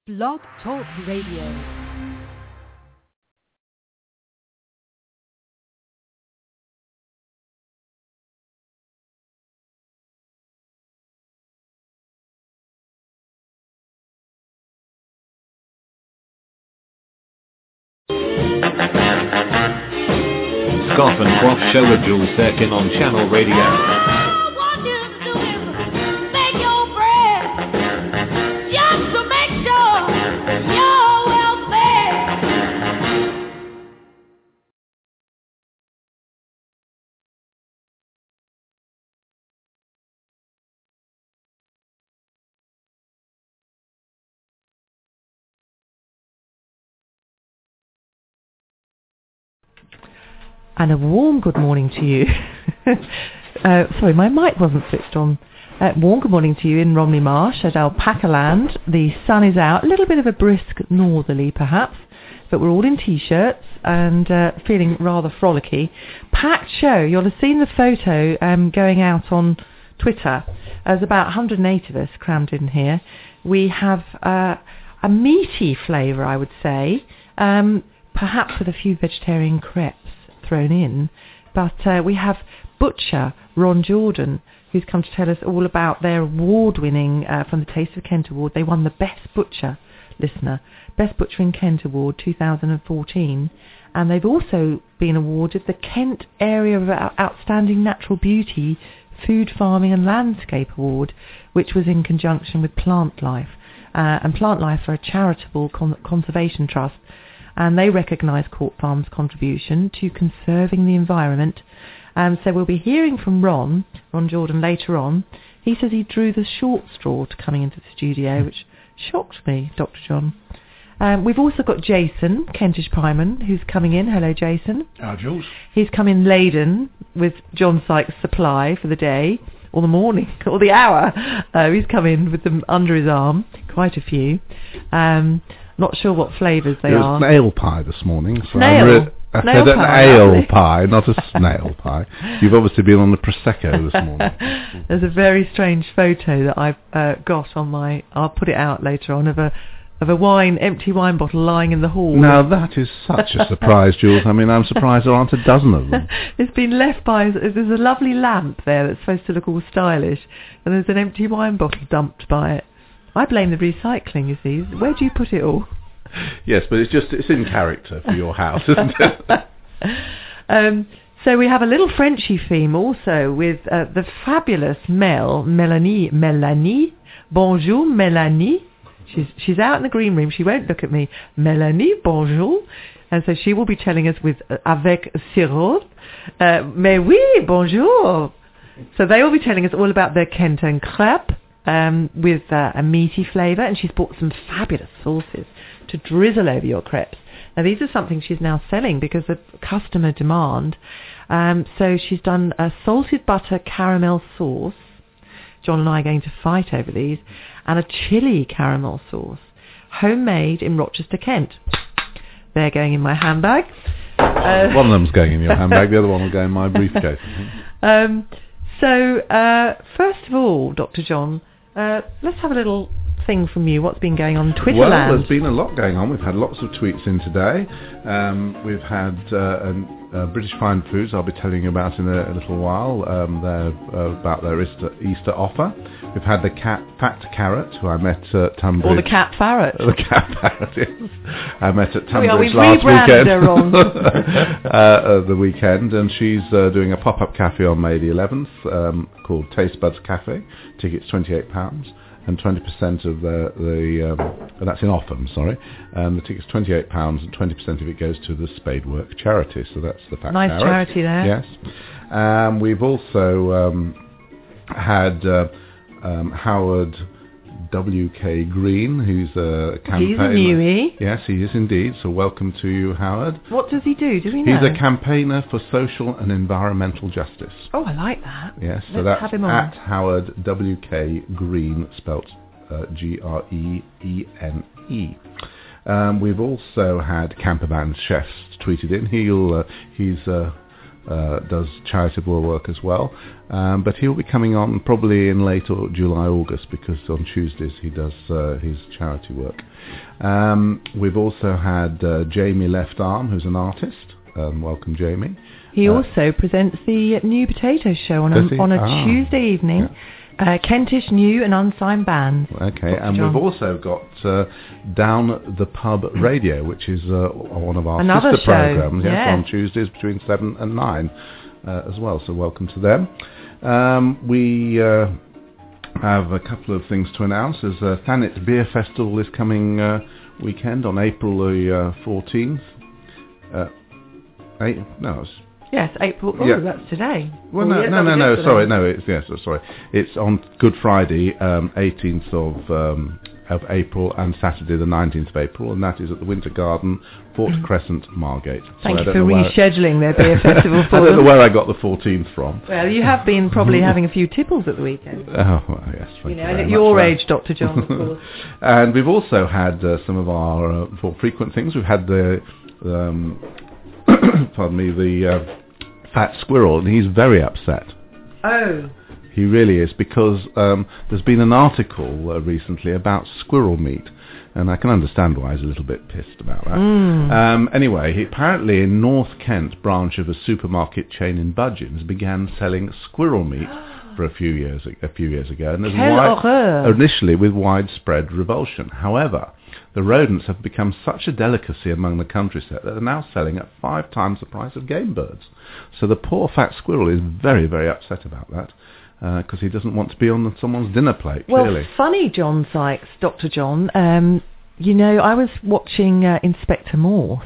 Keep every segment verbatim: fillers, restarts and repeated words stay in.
Blog Talk Radio. Scoff and Quaff Show with Jules Sirkin on Channel Radio. And a warm good morning to you. uh, sorry, my mic wasn't switched on. Uh, warm good morning to you in Romney Marsh at Alpaca Land. The sun is out, a little bit of a brisk northerly perhaps, but we're all in t-shirts and uh, feeling rather frolicky. Packed show. You'll have seen the photo um, going out on Twitter. There's about one hundred eight of us crammed in here. We have uh, a meaty flavour, I would say, um, perhaps with a few vegetarian crepes thrown in, but uh, we have butcher Ron Jordan, who's come to tell us all about their award-winning uh, from the Taste of Kent Award. They won the Best Butcher, listener, Best Butcher in Kent Award two thousand fourteen, and they've also been awarded the Kent Area of Outstanding Natural Beauty Food Farming and Landscape Award, which was in conjunction with Plant Life, uh, and Plant Life are a charitable con- conservation trust, and they recognise Court Farm's contribution to conserving the environment. Um, so we'll be hearing from Ron, Ron Jordan later on. He says he drew the short straw to coming into the studio, which shocked me, Doctor John. Um, we've also got Jason, Kentish Pieman, who's coming in. Hello, Jason. Hi, Jules. He's come in laden with John Sykes' supply for the day, or the morning, or the hour. Uh, he's come in with them under his arm, quite a few. Um... Not sure what flavours they are. It are. was an ale pie this morning. So snail? Re- I snail said pie, an ale actually. pie, not a snail pie. You've obviously been on the Prosecco this morning. There's a very strange photo that I've uh, got on my... I'll put it out later on, of a of a wine, empty wine bottle lying in the hall. Now that is such a surprise, Jules. I mean, I'm surprised there aren't a dozen of them. It's been left by... There's a lovely lamp there that's supposed to look all stylish, and there's an empty wine bottle dumped by it. I blame the recycling, you see. Where do you put it all? Yes, but it's just it's in character for your house, isn't it? um, so we have a little Frenchy theme also with uh, the fabulous Mel, Melanie, Melanie. Bonjour, Melanie. She's she's out in the green room. She won't look at me. Melanie, bonjour. And so she will be telling us with uh, avec sirop. Uh, mais oui, bonjour. So they will be telling us all about their Kenton crepe. Um, with uh, a meaty flavour, and she's bought some fabulous sauces to drizzle over your crepes. Now these are something she's now selling because of customer demand. Um, so she's done a salted butter caramel sauce. John and I are going to fight over these, and a chilli caramel sauce, homemade in Rochester, Kent. They're going in my handbag. Uh, one of them's going in your handbag, the other one will go in my briefcase. um, so uh, first of all, Doctor John, Uh, let's have a little thing from you. What's been going on Twitterland? Well, there's been a lot going on. We've had lots of tweets in today. Um, we've had uh, an, uh, British Fine Foods, I'll be telling you about in a, a little while, um, their, uh, about their Easter, Easter offer. We've had the cat, Fat Carrot, who I met at Tunbridge. Or the Cat Farrot. The Cat Farrot, yes. I met at Tunbridge we last weekend. Her wrong. uh, uh, the weekend, and she's uh, doing a pop-up cafe on May the eleventh um, called Taste Buds Cafe. Tickets twenty-eight pounds. And twenty percent of the, the um, that's in Offham, sorry. Um, the ticket's twenty-eight pounds and twenty percent of it goes to the Spadework charity. So that's the Fat Nice Carrot. charity there. Yes. Um, we've also um, had uh, um, Howard W K Green, who's a campaigner. He's a newie. Yes, he is indeed. So welcome to you, Howard. What does he do? Do we know? He's a campaigner for social and environmental justice. Oh, I like that. Yes, so Let's that's have him on. at Howard W K Green, spelt uh, G R E E N E. Um, we've also had Camperman Chefs tweeted in. He'll uh, he's uh, uh, does charitable work as well. Um, but he'll be coming on probably in late or July, August, because on Tuesdays he does uh, his charity work. Um, we've also had uh, Jamie Left Arm, who's an artist. Um, welcome, Jamie. He uh, also presents the New Potato Show on a, on a ah, Tuesday evening. Yeah. Uh, Kentish new and unsigned bands. Okay, Doctor and John. we've also got uh, Down the Pub Radio, which is uh, one of our Another sister show, programs, yes, yeah. on Tuesdays between seven and nine uh, as well. So welcome to them. Um, we uh, have a couple of things to announce. As uh, Thanet Beer Festival is coming uh, weekend on April the uh, fourteenth. Uh, eight, no, it's Yes, April. Oh, Yeah. that's today. Well, Oh, no, yeah, no, that no, was no. yesterday. Sorry, no. It's yes, oh, sorry. It's on Good Friday, um, eighteenth of um, of April, and Saturday, the nineteenth of April, and that is at the Winter Garden, Fort Crescent, Margate. So Thank I you don't for know where- rescheduling their beer festival for I don't know them. where I got the fourteenth from. Well, you have been probably having a few tipples at the weekend. Oh, well, yes. Thank You you know, very and at much your for that. age, Doctor John, of course. And we've also had uh, some of our uh, more frequent things. We've had the, um, pardon me, the uh, fat squirrel, and he's very upset. Oh. He really is, because um, there's been an article uh, recently about squirrel meat, and I can understand why he's a little bit pissed about that. Mm. Um, anyway, he, apparently in North Kent, branch of a supermarket chain in Budgeons, began selling squirrel meat for a few years a few years ago, and there's Quelle wide, horreur. initially with widespread revulsion. However, the rodents have become such a delicacy among the countryside that they're now selling at five times the price of game birds. So the poor fat squirrel is very, very upset about that, because uh, he doesn't want to be on someone's dinner plate, Well, clearly. funny, John Sykes, Doctor John. Um, you know, I was watching uh, Inspector Morse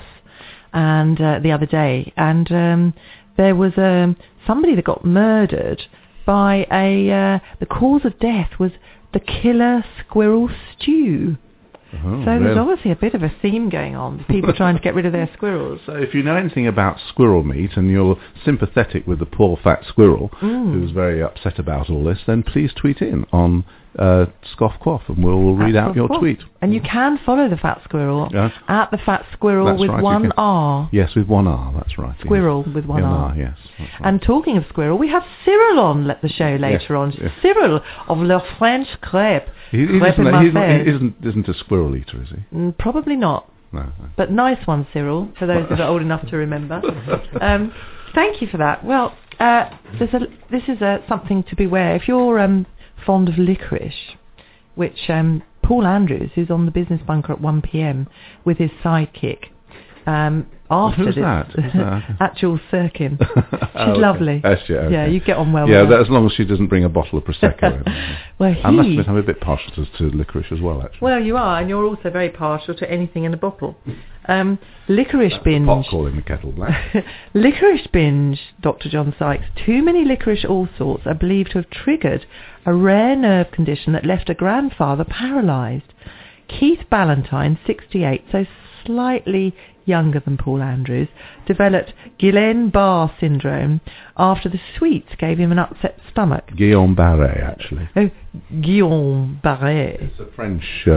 and uh, the other day, and um, there was um, somebody that got murdered by a... Uh, the cause of death was the killer squirrel stew. Oh, so there's really? obviously a bit of a theme going on. People trying to get rid of their squirrels. So if you know anything about squirrel meat and you're sympathetic with the poor fat squirrel Mm. who's very upset about all this, then please tweet in on uh, Scoff Quaff and we'll read That's out your of course. tweet. And you can follow the fat squirrel Yes. at the fat squirrel That's with right, you one can- R. Yes, with one R, that's right. yes. Squirrel with one One R. yes. That's right. And talking of squirrel, we have Cyril on let the show later Yes, on. yes. Cyril of Le French Crêpe. he, he, Crêpe isn't, in he, isn't, Marseille. he isn't, isn't a squirrel eater, is he? Mm, probably not, No. no. but nice one, Cyril, for those that are old enough to remember. Um, thank you for that. Well, uh, there's a, this is a, something to beware. If you're um, fond of licorice, which um, Paul Andrews, who's on the Business Bunker at one p.m. with his sidekick, um, after Who's this, that? Who's that? at Jules Sirkin. She's Oh, okay. lovely. Yes, yeah, okay. Yeah, you get on well Yeah, with that, her. as long as she doesn't bring a bottle of Prosecco in. Well, I must he... admit, I'm a bit partial to, to licorice as well, actually. Well, you are, and you're also very partial to anything in a bottle. Um, licorice That's the binge. pot calling the kettle black. Licorice binge, Doctor John Sykes. Too many licorice all sorts are believed to have triggered a rare nerve condition that left a grandfather paralysed. Keith Ballantyne, sixty-eight, so slightly younger than Paul Andrews, developed Guillain-Barré syndrome after the sweets gave him an upset stomach. Guillaume Barré, actually. Oh, Guillain-Barré. It's a French uh,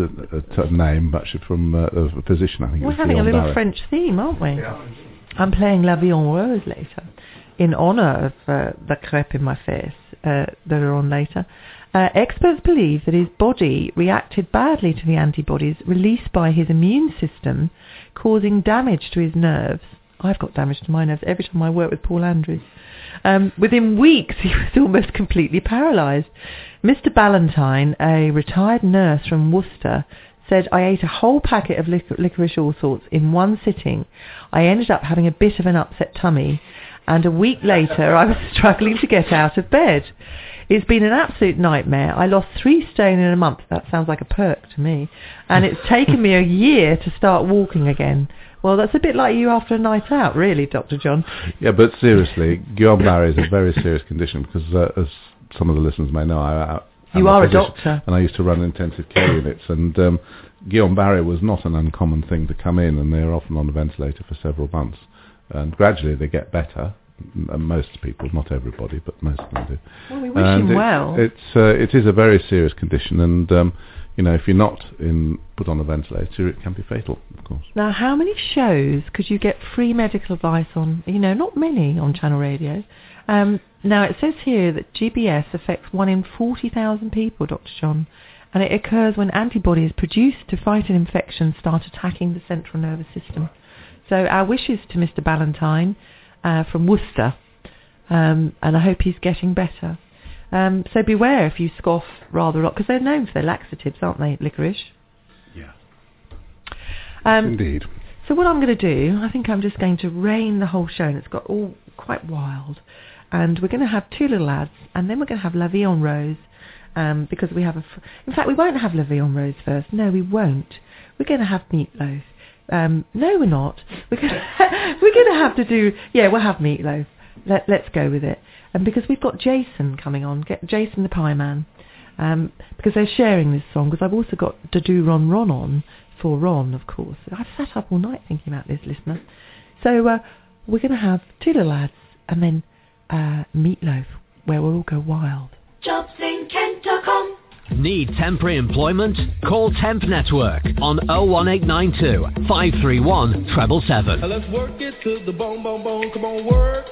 uh, t- name, actually, from uh, a physician, I think. it We're was having a Guillaume little Barré. French theme, aren't we? Yeah. I'm playing La Vie en Rose later, in honour of uh, the crêpe in my face uh, that are on later. Uh, experts believe that his body reacted badly to the antibodies released by his immune system, causing damage to his nerves. I've got damage to my nerves every time I work with Paul Andrews. Um, within weeks, he was almost completely paralysed. Mister Ballantyne, a retired nurse from Worcester, said, "I ate a whole packet of lic- licorice all sorts in one sitting. I ended up having a bit of an upset tummy, and a week later I was struggling to get out of bed. It's been an absolute nightmare. I lost three stone in a month." That sounds like a perk to me. "And it's taken me a year to start walking again." Well, that's a bit like you after a night out, really, Doctor John. Yeah, but seriously, Guillaume Barré is a very serious condition because, uh, as some of the listeners may know, I, I, You I'm are a physician, doctor. and I used to run intensive care units, and um, Guillaume Barré was not an uncommon thing to come in, and they're often on a ventilator for several months. And gradually they get better. M- Most people, not everybody, but most of them do. Well, we wish And him it, well. It's uh, it is a very serious condition, and um, you know, if you're not in put on a ventilator, it can be fatal, of course. Now, how many shows could you get free medical advice on? You know, not many on Channel Radio. Um, now, it says here that G B S affects one in forty thousand people, Doctor John, and it occurs when antibodies produced to fight an infection start attacking the central nervous system. So our wishes to Mister Ballantyne uh, from Worcester, um, and I hope he's getting better. Um, so beware if you scoff rather a lot, because they're known for their laxatives, aren't they, licorice? Yeah. Um, Indeed. So what I'm going to do, I think I'm just going to rain the whole show, and it's got all quite wild. And we're going to have two little ads, and then we're going to have La Vie en Rose, um, because we have a... F- In fact, we won't have La Vie en Rose first. No, we won't. We're going to have meatloaf. Um, no, we're not. We're going to we're going to have to do... Yeah, we'll have meatloaf. Let, let's go with it. And because we've got Jason coming on, get Jason the Pie Man, um, because they're sharing this song, because I've also got Da Do Ron Ron on, for Ron, of course. I've sat up all night thinking about this, listener. So uh, we're going to have two little ads, and then uh, meatloaf, where we'll all go wild. jobs in kent dot com. Need temporary employment? Call Temp Network on oh one eight nine two, five three one, seven seven seven. Now let's work it to the bone, bone, bone. Come on, work.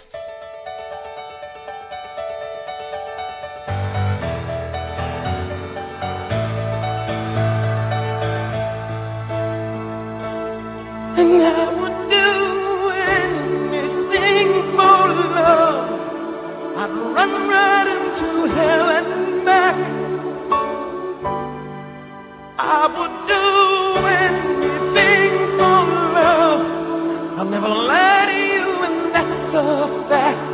And I would do anything for love. I'd run right into hell and back. I would do anything for love. I'll never lie to you, and that's a fact.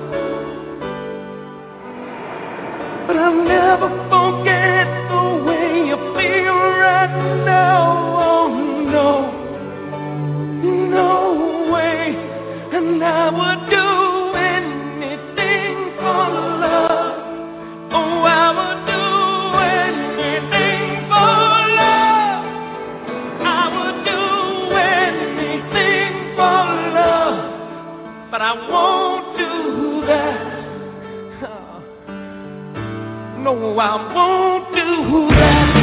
But I'll never forget the way you feel right now. Oh no. No way, and I would do anything for love. Oh, I would do anything for love. I would do anything for love, but I won't do that. Oh. No, I won't do that.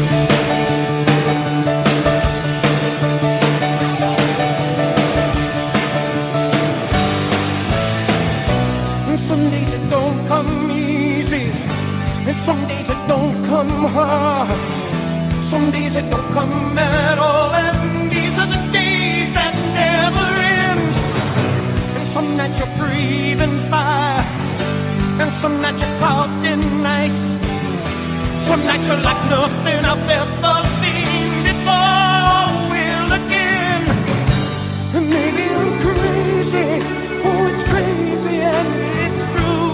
Some days it don't come hard. Some days it don't come at all. And these are the days that never end. And some that you're breathing fire, and some that you're caught in night. Some that you're like nothing I've ever seen before. Will again. And maybe I'm crazy. Oh, it's crazy and it's true.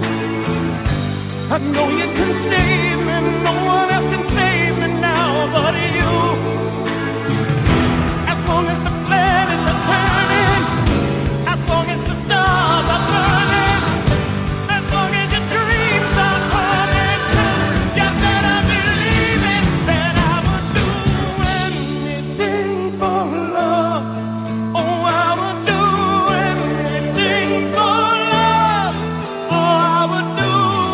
I know you can save me, no one else can save me now but you. As long as the planets are turning, as long as the stars are burning, as long as your dreams are coming true, you better believe it, that I would do anything for love. Oh, I would do anything for love. Oh, I would do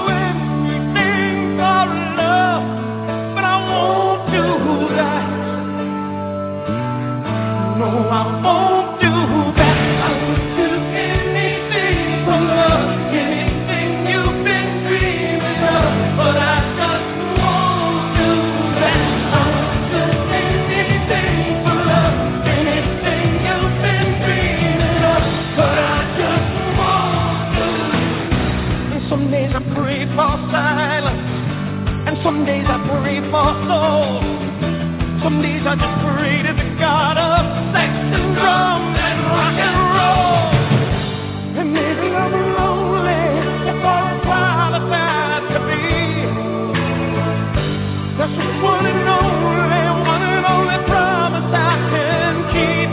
I won't do that. I would do anything for love, anything you've been dreaming of, but I just won't do that. I would do anything for love, anything you've been dreaming of, but I just won't do that. And some days I pray for silence, and some days I pray for soul. Some days I just pray to the God of sex and drums and rock and roll. And maybe I'm lonely for a qualified to be. That's the one and only, one and only promise I can keep.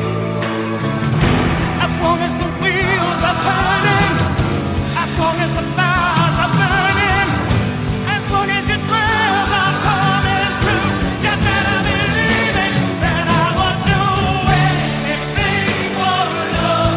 As long as the wheels are turning, as long as the fires are burning, as long as your prayers are coming true, you better be. That I would do anything for love.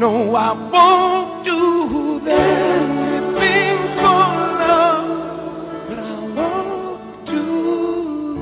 no, I won't do anything for love, but I won't do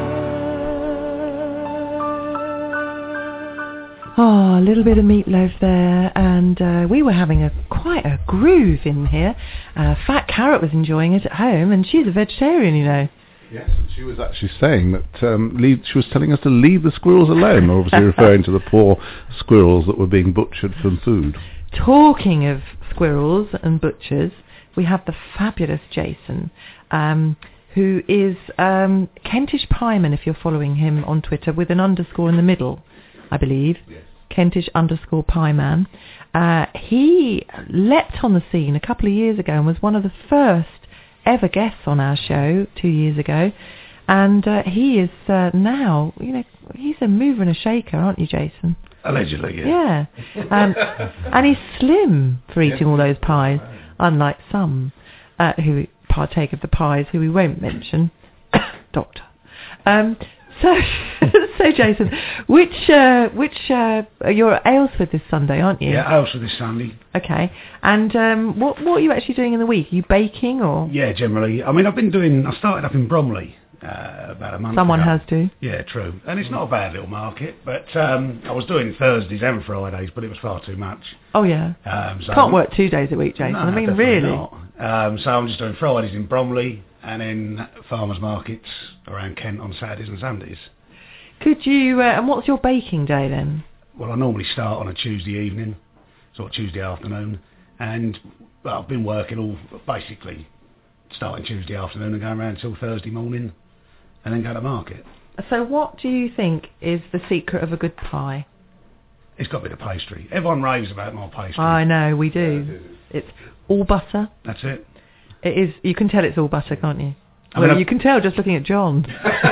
that. Oh, a little bit of meatloaf there, and uh, we were having a quite a groove in here. Uh, Fat Carrot was enjoying it at home, and she's a vegetarian, you know. Yes, and she was actually saying that um, leave, she was telling us to leave the squirrels alone, obviously referring to the poor squirrels that were being butchered for food. Talking of squirrels and butchers, we have the fabulous Jason, um, who is um, Kentish Pieman, if you're following him on Twitter, with an underscore in the middle, I believe. Yes. Kentish underscore Pieman. Uh, he leapt on the scene a couple of years ago and was one of the first ever guests on our show two years ago, and uh, he is uh, now, you know, he's a mover and a shaker, aren't you, Jason? Allegedly, yeah. Yeah, um, and he's slim for eating all those pies, unlike some uh, who partake of the pies, who we won't mention. Doctor. Um, so, so Jason, which uh, which uh, you're at Aylesford this Sunday, aren't you? Yeah, Aylesford this Sunday. Okay, and um, what what are you actually doing in the week? Are you baking or? Yeah, generally. I mean, I've been doing. I started up in Bromley uh, about a month. Someone ago. has to. Yeah, true, and it's not a bad little market. But um, I was doing Thursdays and Fridays, but it was far too much. Oh yeah. Um, so Can't work two days a week, Jason. No, I mean, definitely really. Not. Um, so I'm just doing Fridays in Bromley, and then farmers markets around Kent on Saturdays and Sundays. Could you, uh, and what's your baking day then? Well, I normally start on a Tuesday evening, sort of Tuesday afternoon, and well, I've been working all, basically, starting Tuesday afternoon and going around until Thursday morning, and then go to market. So what do you think is the secret of a good pie? It's got to be the pastry. Everyone raves about my pastry. I know, we do. It's all butter. That's it. It is, you can tell it's all butter, can't you? I Well, mean, you can tell just looking at John.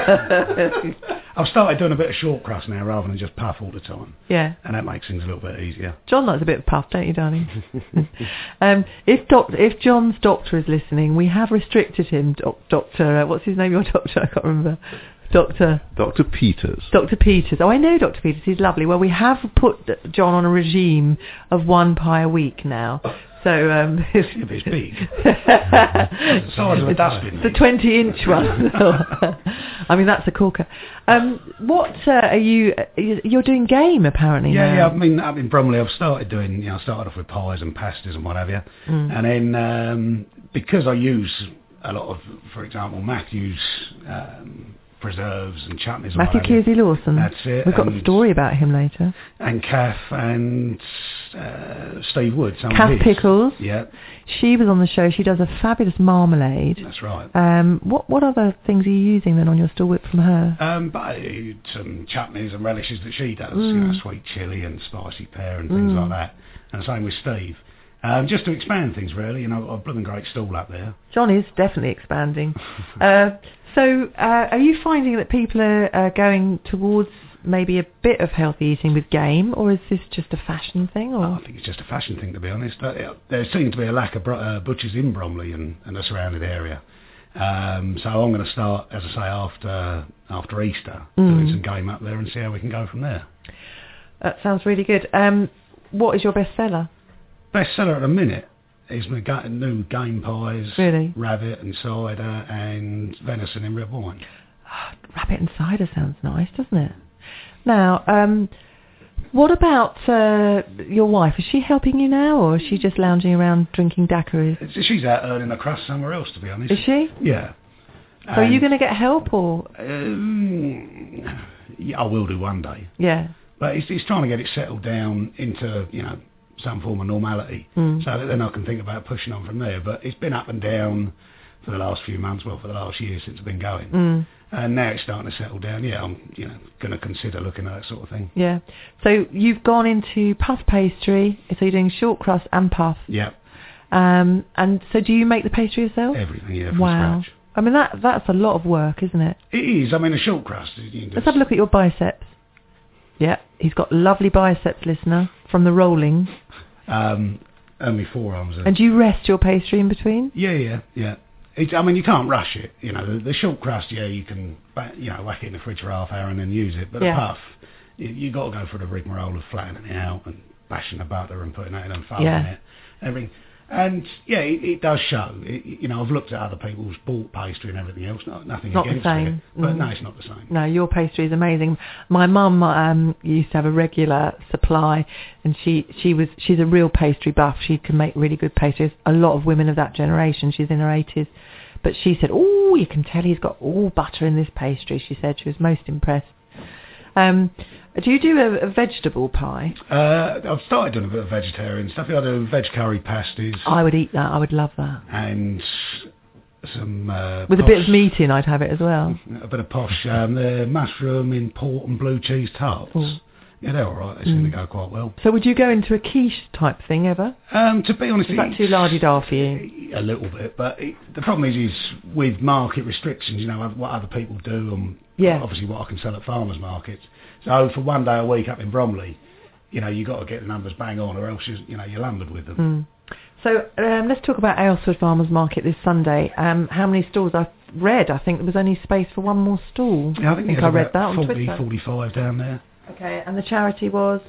I've started doing a bit of short crust now rather than just puff all the time. Yeah. And that makes things a little bit easier. John likes a bit of puff, don't you, darling? um, if doc- if John's doctor is listening, we have restricted him, doc- Doctor, uh, what's his name, your doctor? I can't remember. Doctor... Doctor Peters. Doctor Peters. Oh, I know Doctor Peters. He's lovely. Well, we have put John on a regime of one pie a week now. So, um... it's big. The size of a dustbin. The twenty-inch one. I mean, that's a corker. Um, what uh, are you... You're doing game, apparently, Yeah, now. yeah. I mean, up in Bromley, I've started doing... You know, I started off with pies and pastas and what have you. Mm. And then, um, because I use a lot of, for example, Matthew's... Um, preserves and chutneys. Matthew Kearsley Lawson. That's it. We've got a story about him later. And Kath and uh, Steve Wood. Kath Pickles. Yeah. She was on the show. She does a fabulous marmalade. That's right. Um, what what other things are you using then on your stall whip from her? Um, but some chutneys and relishes that she does. Mm. You know, sweet chilli and spicy pear and things Mm. like that. And the same with Steve. Um, just to expand things, really. You know, I've got a blooming great stall up there. John is definitely expanding. uh, so, uh, are you finding that people are uh, going towards maybe a bit of healthy eating with game, or is this just a fashion thing? Or? I think it's just a fashion thing, to be honest. Uh, there seems to be a lack of bro- uh, butchers in Bromley and, and the surrounding area. Um, so I'm going to start, as I say, after after Easter, Mm. doing some game up there and see how we can go from there. That sounds really good. Um, what is your best seller? Best seller at the minute is my ga- new game pies, Really? rabbit and cider, and venison in red wine. Oh, rabbit and cider sounds nice, doesn't it? Now, um, what about uh, your wife? Is she helping you now, or is she just lounging around drinking daiquiris? So she's out earning a crust somewhere else, to be honest. Is she? Yeah. So are you going to get help, or? Um, yeah, I will do one day. Yeah. But it's, it's trying to get it settled down into, you know, some form of normality, Mm. so that then I can think about pushing on from there. But it's been up and down for the last few months, well, for the last year since I've been going. Mm. And now it's starting to settle down. Yeah, I'm, you know, going to consider looking at that sort of thing. Yeah. So you've gone into puff pastry. So you're doing short crust and puff. Yeah. Um, and so do you make the pastry yourself? Everything, yeah, from wow. scratch. I mean, that that's a lot of work, isn't it? It is. I mean, a short crust. You can Let's just, have a look at your biceps. Yeah, he's got lovely biceps, listener, from the rolling. um, only forearms. Are, And do you rest your pastry in between? yeah, yeah, yeah. It, I mean, you can't rush it. You know, the, the short crust, yeah, you can, ba- you know, whack it in the fridge for half hour and then use it. But Yeah. a puff, you, you got to go for the rigmarole of flattening it out and bashing the butter and putting that in and folding Yeah. it, everything. And yeah, it, it does show. It, you know, I've looked at other people's bought pastry and everything else. No, nothing Not the against same. it, but Mm. no, it's not the same. No, your pastry is amazing. My mum um, used to have a regular supply, and she, she was she's a real pastry buff. She can make really good pastries. A lot of women of that generation. She's in her eighties, but she said, "Oh, you can tell he's got all butter in this pastry." She said she was most impressed. Um, do you do a, a vegetable pie? Uh, I've started doing a bit of vegetarian stuff. I do veg curry pasties I would eat that. I would love that. and some uh, With a posh, bit of meat in, I'd have it as well. a bit of posh. Um, the mushroom in port and blue cheese tarts. Ooh. Yeah, they're all right. They seem Mm. to go quite well. So would you go into a quiche type thing ever? Um, to be honest, Is that it's- too lardy-da for you? A little bit, but it, the problem is, is with market restrictions, you know, what other people do and Yeah. obviously what I can sell at farmers markets. So for one day a week up in Bromley, you know, you got to get the numbers bang on, or else you, you know you're lumbered with them. Mm. So um, let's talk about Aylesford Farmers Market this Sunday. Um, how many stalls? I've read, I think there was only space for one more stall. Yeah, I think, I there's read about that on forty, Twitter. forty-five down there. Okay, and the charity was...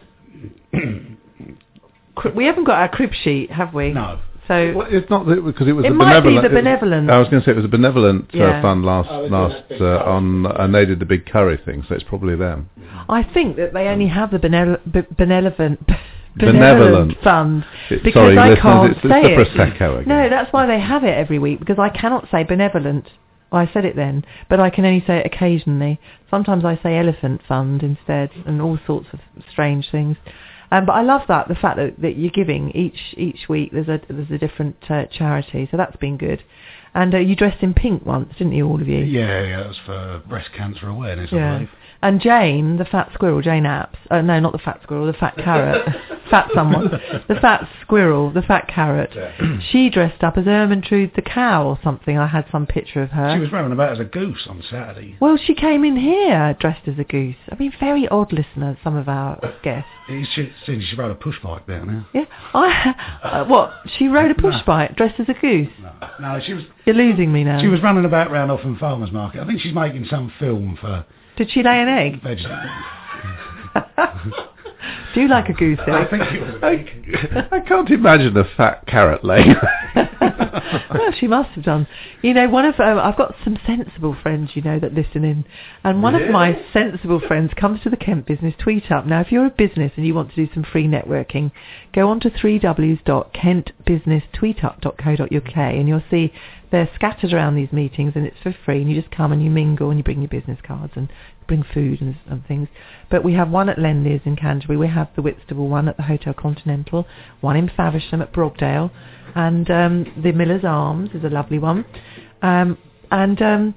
Cri- we haven't got our crib sheet, have we? No. So Well, it's not that, because it was It a might be benevolent. the it- benevolent. I was going to say it was a benevolent uh, Yeah. fund last Oh, they're doing last that big uh, curry on, and they did the big curry thing, so it's probably them. I think that they only have the benevol- be- benevolent... Benevolent. fund It's- because sorry, I listeners, can't it's, it's say the it. Prosecco again. No, that's why they have it every week, because I cannot say benevolent. Well, I said it then, but I can only say it occasionally. Sometimes I say elephant fund instead, and all sorts of strange things. Um, but I love that, the fact that, that you're giving each each week. There's a there's a different uh, charity, so that's been good. And uh, you dressed in pink once, didn't you, all of you? Yeah, yeah, that was for breast cancer awareness, I Yeah. believe. And Jane, the fat squirrel, Jane Apps, uh, no, not the fat squirrel, the fat carrot, fat someone, the fat squirrel, the fat carrot, she dressed up as Ermintrude the cow or something. I had some picture of her. She was running about as a goose on Saturday. Well, she came in here dressed as a goose. I mean, very odd listeners, some of our guests. She, she, she rode a push bike down there. Yeah, I, uh, what, she rode a push No. bike dressed as a goose? No, no, she was You're losing me now. she was running about round Offham Farmers Market. I think she's making some film for Did she lay an egg? vegetables. Do you like a goose I egg? think it was a big. I can't imagine a fat carrot laying. Well, she must have done. You know, one of um, I've got some sensible friends, you know, that listen in, and one of my sensible friends comes to the Kent Business Tweet Up. Now, if you're a business and you want to do some free networking, go on to w w w dot kent business tweet up dot co dot u k and you'll see they're scattered around these meetings, and it's for free. And you just come and you mingle and you bring your business cards and bring food and, and things. But we have one at Lenley's in Canterbury. We have the Whitstable one at the Hotel Continental, one in Faversham at Brogdale, and um, the Miller's Arms is a lovely one. Um, and um,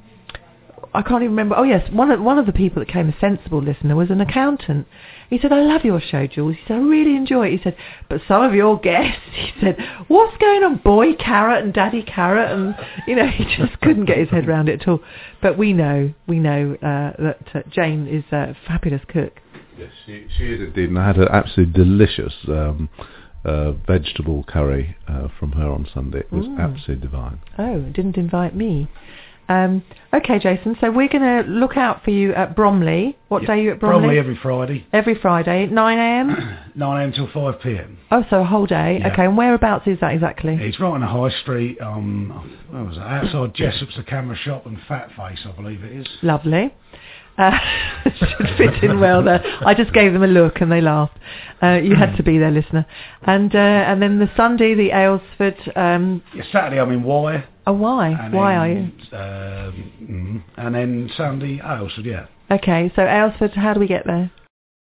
I can't even remember. Oh yes, one of one of the people that came, a sensible listener, was an accountant. He said, "I love your show, Jules." He said, "I really enjoy it." He said, "But some of your guests," he said, "what's going on, Boy Carrot and Daddy Carrot?" And you know, he just couldn't get his head around it at all. But we know, we know uh, that uh, Jane is a fabulous cook. Yes, she, she is indeed, and I had an absolutely delicious um, uh, vegetable curry uh, from her on Sunday. It was Mm. absolutely divine. Oh, didn't invite me. Um, okay, Jason, so we're going to look out for you at Bromley. What Yeah, day are you at Bromley? Bromley every Friday, Every Friday, nine a.m? nine a.m. till five p.m. Oh, so a whole day. Yeah. Okay, and whereabouts is that exactly? It's right on the high street, um, where was it? Outside Jessop's, the camera shop, and Fat Face, I believe it is. Lovely. Uh, should fit in well there. I just gave them a look and they laughed. Uh, you had to be there, listener. And uh, and then the Sunday, the Aylesford. Um, Yeah, Saturday I'm in Wye. oh, why? and Why are then, you? Um, mm, and then Sunday Aylesford, yeah. Okay, so Aylesford, how do we get there?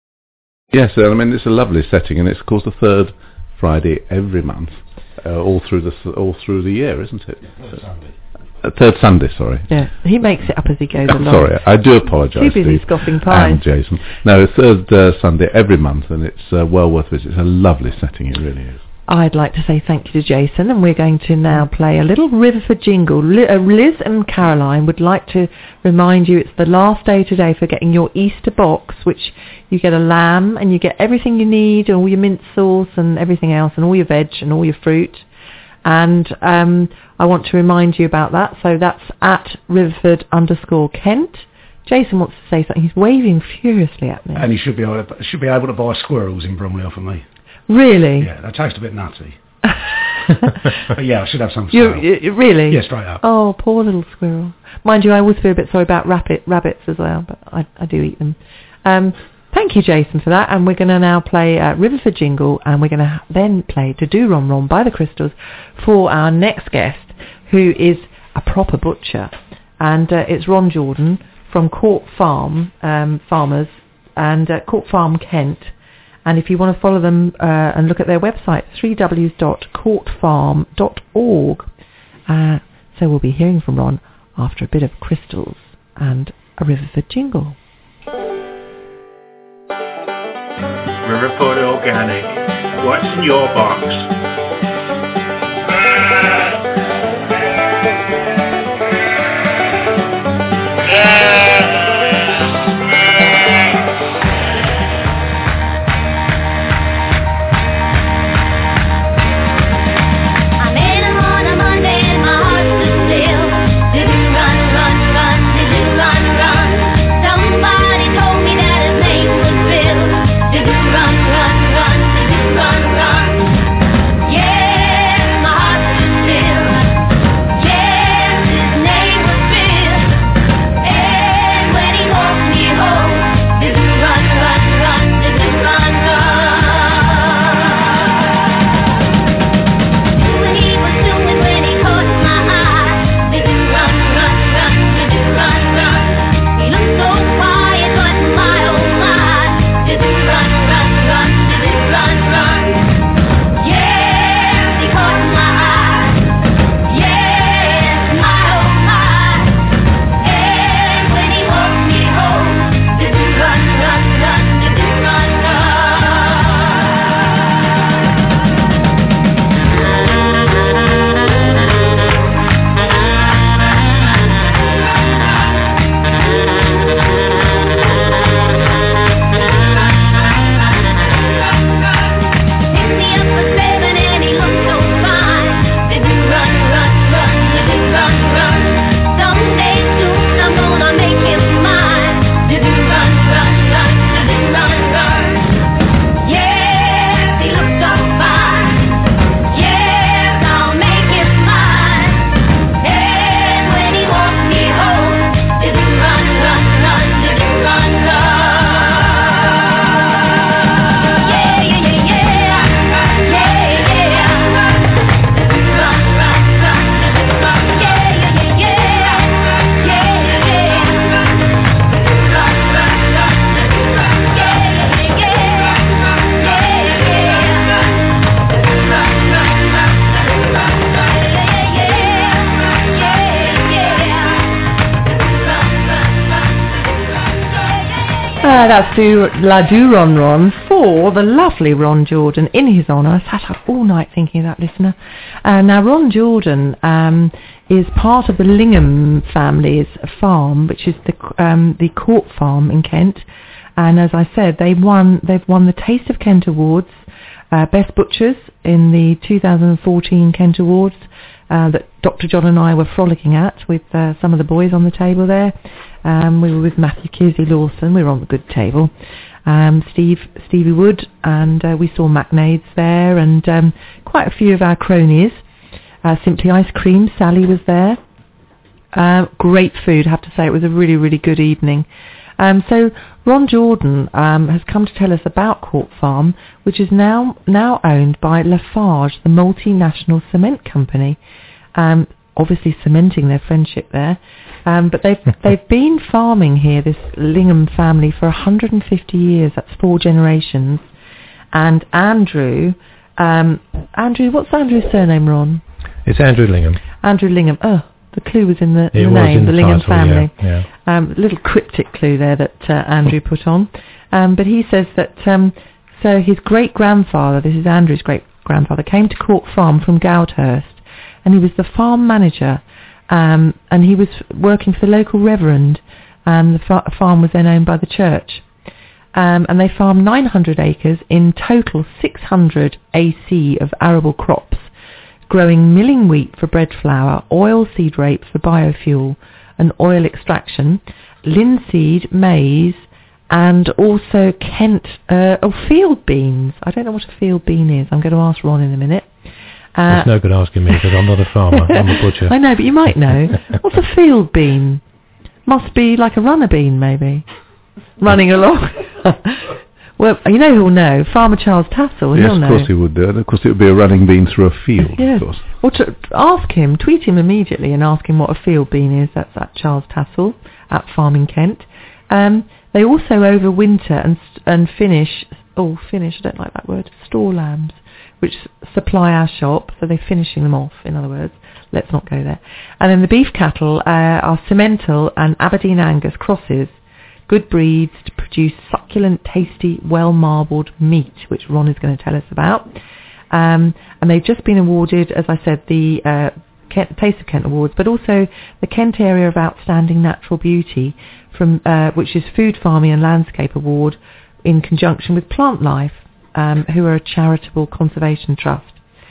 Yes, uh, I mean it's a lovely setting, and it's of course the third Friday every month, uh, all through the s- all through the year, isn't it? Third Sunday. Uh, third Sunday, sorry. Yeah, he makes it up as he goes I'm along. sorry, I do apologise. Too busy Steve scoffing pies. and Jason. No, third uh, Sunday every month, and it's uh, well worth it. It's a lovely setting, it really is. I'd like to say thank you to Jason, and we're going to now play a little Riverford jingle. Li- uh, Liz and Caroline would like to remind you it's the last day today for getting your Easter box, which you get a lamb and you get everything you need, and all your mint sauce and everything else, and all your veg and all your fruit. And um, I want to remind you about that. So that's at Riverford underscore Kent. Jason wants to say something. He's waving furiously at me. And you should be able to, should be able to buy squirrels in Bromley off of me. Really? Yeah, they taste a bit nutty. But yeah, I should have some for You, sale. you really? Yeah, straight up. Oh, poor little squirrel. Mind you, I always feel a bit sorry about rabbit, rabbits as well, but I, I do eat them. Um, thank you, Jason, for that. And we're going to now play uh, Riverford Jingle, and we're going to ha- then play To Do Ron Ron by the Crystals for our next guest, who is a proper butcher. And uh, it's Ron Jordan from Court Farm um, Farmers and uh, Court Farm, Kent. And if you want to follow them uh, and look at their website, w w w dot court farm dot org. Uh, so we'll be hearing from Ron after a bit of Crystals and a Riverford Jingle. Riverford Organic. What's in your box? Uh, that's do, La Do Ron Ron for the lovely Ron Jordan in his honour. I sat up all night thinking of that listener. Uh, now, Ron Jordan um, is part of the Lingham family's farm, which is the um, the Court Farm in Kent. And as I said, they won. They've won the Taste of Kent Awards, uh, Best Butchers in the two thousand fourteen Kent Awards uh, that Doctor John and I were frolicking at with uh, some of the boys on the table there. Um, we were with Matthew Kesey Lawson. We were on the good table. Um, Steve Stevie Wood, and uh, we saw McNaids there, and um, quite a few of our cronies. Uh, Simply Ice Cream, Sally was there. Uh, great food, I have to say. It was a really, really good evening. Um, so Ron Jordan um, has come to tell us about Court Farm, which is now now owned by Lafarge, the multinational cement company. Um, obviously cementing their friendship there. Um, but they've they've been farming here, this Lingham family, for one hundred fifty years. That's four generations. And Andrew, um, Andrew, what's Andrew's surname, Ron? It's Andrew Lingham. Andrew Lingham. Oh, the clue was in the, it the was name, in the, the Lingham title, family. Yeah, yeah. Um, little cryptic clue there that uh, Andrew put on. Um, but he says that um, so his great grandfather, this is Andrew's great grandfather, came to Court Farm from Goudhurst, and he was the farm manager. Um, and he was working for the local reverend, and the fa- farm was then owned by the church. Um, and they farmed nine hundred acres, in total six hundred A C of arable crops, growing milling wheat for bread flour, oilseed rape for biofuel and oil extraction, linseed, maize, and also Kent, uh, oh, field beans. I don't know what a field bean is. I'm going to ask Ron in a minute. Uh, It's no good asking me because I'm not a farmer. I'm a butcher. I know, but you might know. What's a field bean? Must be like a runner bean, maybe. Running along. Well, you know who'll know? Farmer Charles Tassel. Yes, He'll of know. course he would do it. Of course it would be a running bean through a field, Yes. of course. Or to ask him, tweet him immediately and ask him what a field bean is. That's at Charles Tassel at Farming Kent. Um, they also overwinter and and finish, oh, finish, I don't like that word, store lambs, which supply our shop, so they're finishing them off, in other words. Let's not go there. And then the beef cattle uh, are Simmental and Aberdeen Angus crosses, good breeds to produce succulent, tasty, well-marbled meat, which Ron is going to tell us about. Um, and they've just been awarded, as I said, the uh, Kent, Taste of Kent Awards, but also the Kent Area of Outstanding Natural Beauty, from uh, which is Food Farming and Landscape Award, in conjunction with Plant Life, um, who are a charitable conservation trust.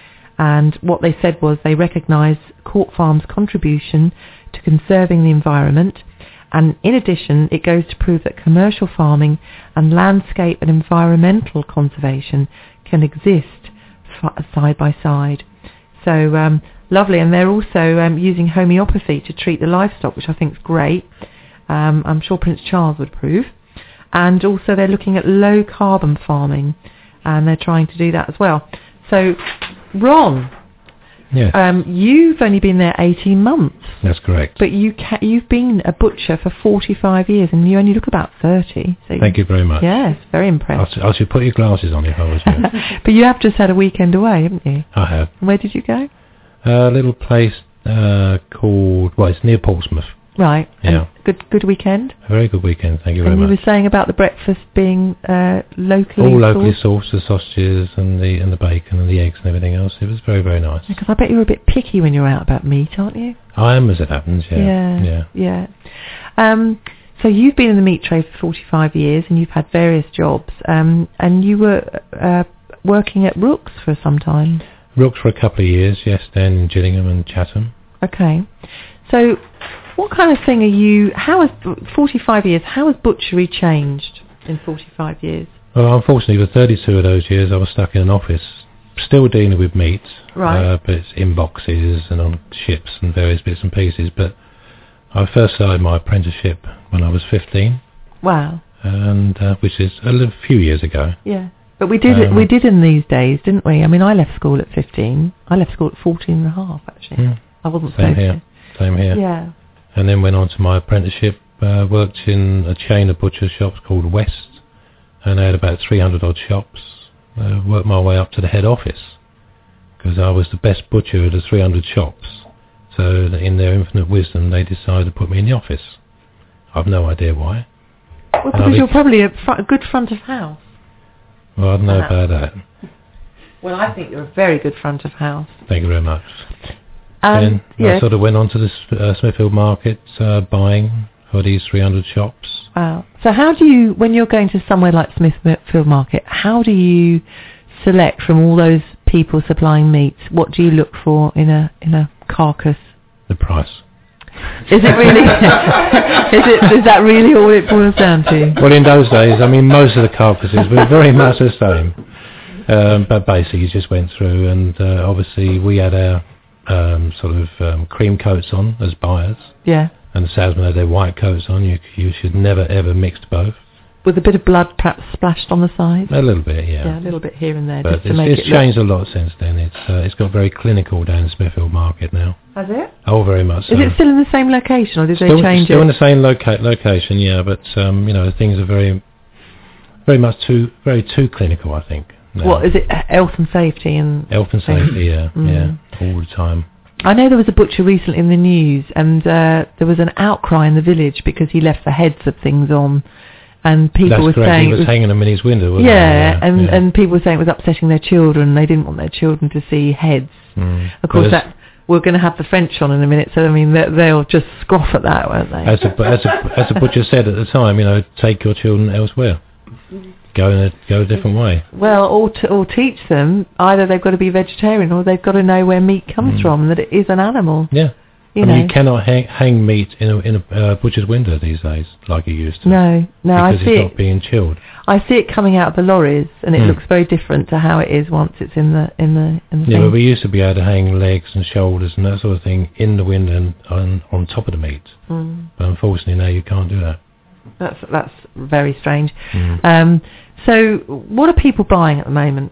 And what they said was they recognise Court Farm's contribution to conserving the environment, and in addition it goes to prove that commercial farming and landscape and environmental conservation can exist f- side by side. So um, lovely, and they're also um, using homeopathy to treat the livestock, which I think is great. Um, I'm sure Prince Charles would approve. And also they're looking at low carbon farming, and they're trying to do that as well. So, Ron, Yes. um, you've only been there eighteen months. That's correct. But you ca- you've been a butcher for forty-five years, and you only look about thirty. So Thank you very much. Yes, very I impressed. should, I should put your glasses on if I was you. But you have just had a weekend away, haven't you? I have. Where did you go? A little place uh, called, well, it's near Portsmouth. Right. Yeah. And good good weekend. A very good weekend, thank you very And you much. were saying about the breakfast being uh, locally All locally sourced? sourced, the sausages and the and the bacon and the eggs and everything else. It was very, very nice. Because I bet you're a bit picky when you're out about meat, aren't you? I am, as it happens, yeah. Yeah. Yeah. yeah. Um, so you've been in the meat trade for forty-five years, and you've had various jobs, um, and you were uh, working at Rooks for some time. Rooks for a couple of years, yes, then in Gillingham and Chatham. Okay. So what kind of thing are you, how has, forty-five years, how has butchery changed in forty-five years? Well, unfortunately, for thirty-two of those years, I was stuck in an office, still dealing with meat, Right. uh, but it's in boxes and on ships and various bits and pieces. But I first started my apprenticeship when I was fifteen, Wow. and uh, which is a little, few years ago. Yeah. But we did it, Um, we did in these days, didn't we? I mean, I left school at fifteen. I left school at fourteen and a half, actually. Mm. I wasn't Same supposed here. to. Same here. Yeah. And then went on to my apprenticeship, uh, worked in a chain of butcher shops called West, and I had about three hundred odd shops. Uh, worked my way up to the head office, because I was the best butcher of the three hundred shops. So that in their infinite wisdom, they decided to put me in the office. I've no idea why. Well, And because I've you're ex- probably a, fr- a good front of house. Well, I don't know Uh, about that. Well, I think you're a very good front of house. Thank you very much. Um, then yeah. I sort of went on to the S- uh, Smithfield market, uh, buying for these three hundred shops. Wow. So how do you, when you're going to somewhere like Smithfield Market, how do you select from all those people supplying meats? What do you look for in a in a carcass? The price. Is it really? is it? Is that really all it boils down to? Well, in those days, I mean, most of the carcasses were very much the same. Um, but basically, you just went through, and uh, obviously we had our um, sort of um, cream coats on as buyers, Yeah. and the salesmen had their white coats on. You you should never ever mix both. With a bit of blood perhaps splashed on the side. A little bit, yeah. Yeah, a little bit here and there, But just to it's, make it's it look. changed a lot since then. It's uh, it's got very clinical down in Smithfield Market now. Has it? Oh, very much so. Is it still in the same location, or did still, they change still it? in the same loca- location, yeah. But um, you know, things are very, very much too very too clinical. I think. now. What is it? Health and safety and Health and safety, yeah, Mm. yeah, all the time. I know there was a butcher recently in the news, and uh, there was an outcry in the village because he left the heads of things on, and people That's were correct. saying He was, it was, hanging them in his window, wasn't yeah, he? and yeah. and people were saying it was upsetting their children. They didn't want their children to see heads. Mm. Of course, But as- that we're going to have the French on in a minute, so I mean they, they'll just scoff at that, won't they? As a, as a as a butcher said at the time, you know, take your children elsewhere. Go in a go a different way. Well, or, to, or teach them either they've got to be vegetarian or they've got to know where meat comes Mm. from, and that it is an animal. Yeah. You I know, mean, you cannot hang, hang meat in a, in a uh, butcher's window these days like you used to. No, no, I because see it's it. not being chilled. I see it coming out of the lorries, and it Mm. looks very different to how it is once it's in the in the in the Yeah, thing. but we used to be able to hang legs and shoulders and that sort of thing in the window and on, on top of the meat. Mm. But unfortunately now you can't do that. That's that's very strange. Mm. Um, so, what are people buying at the moment?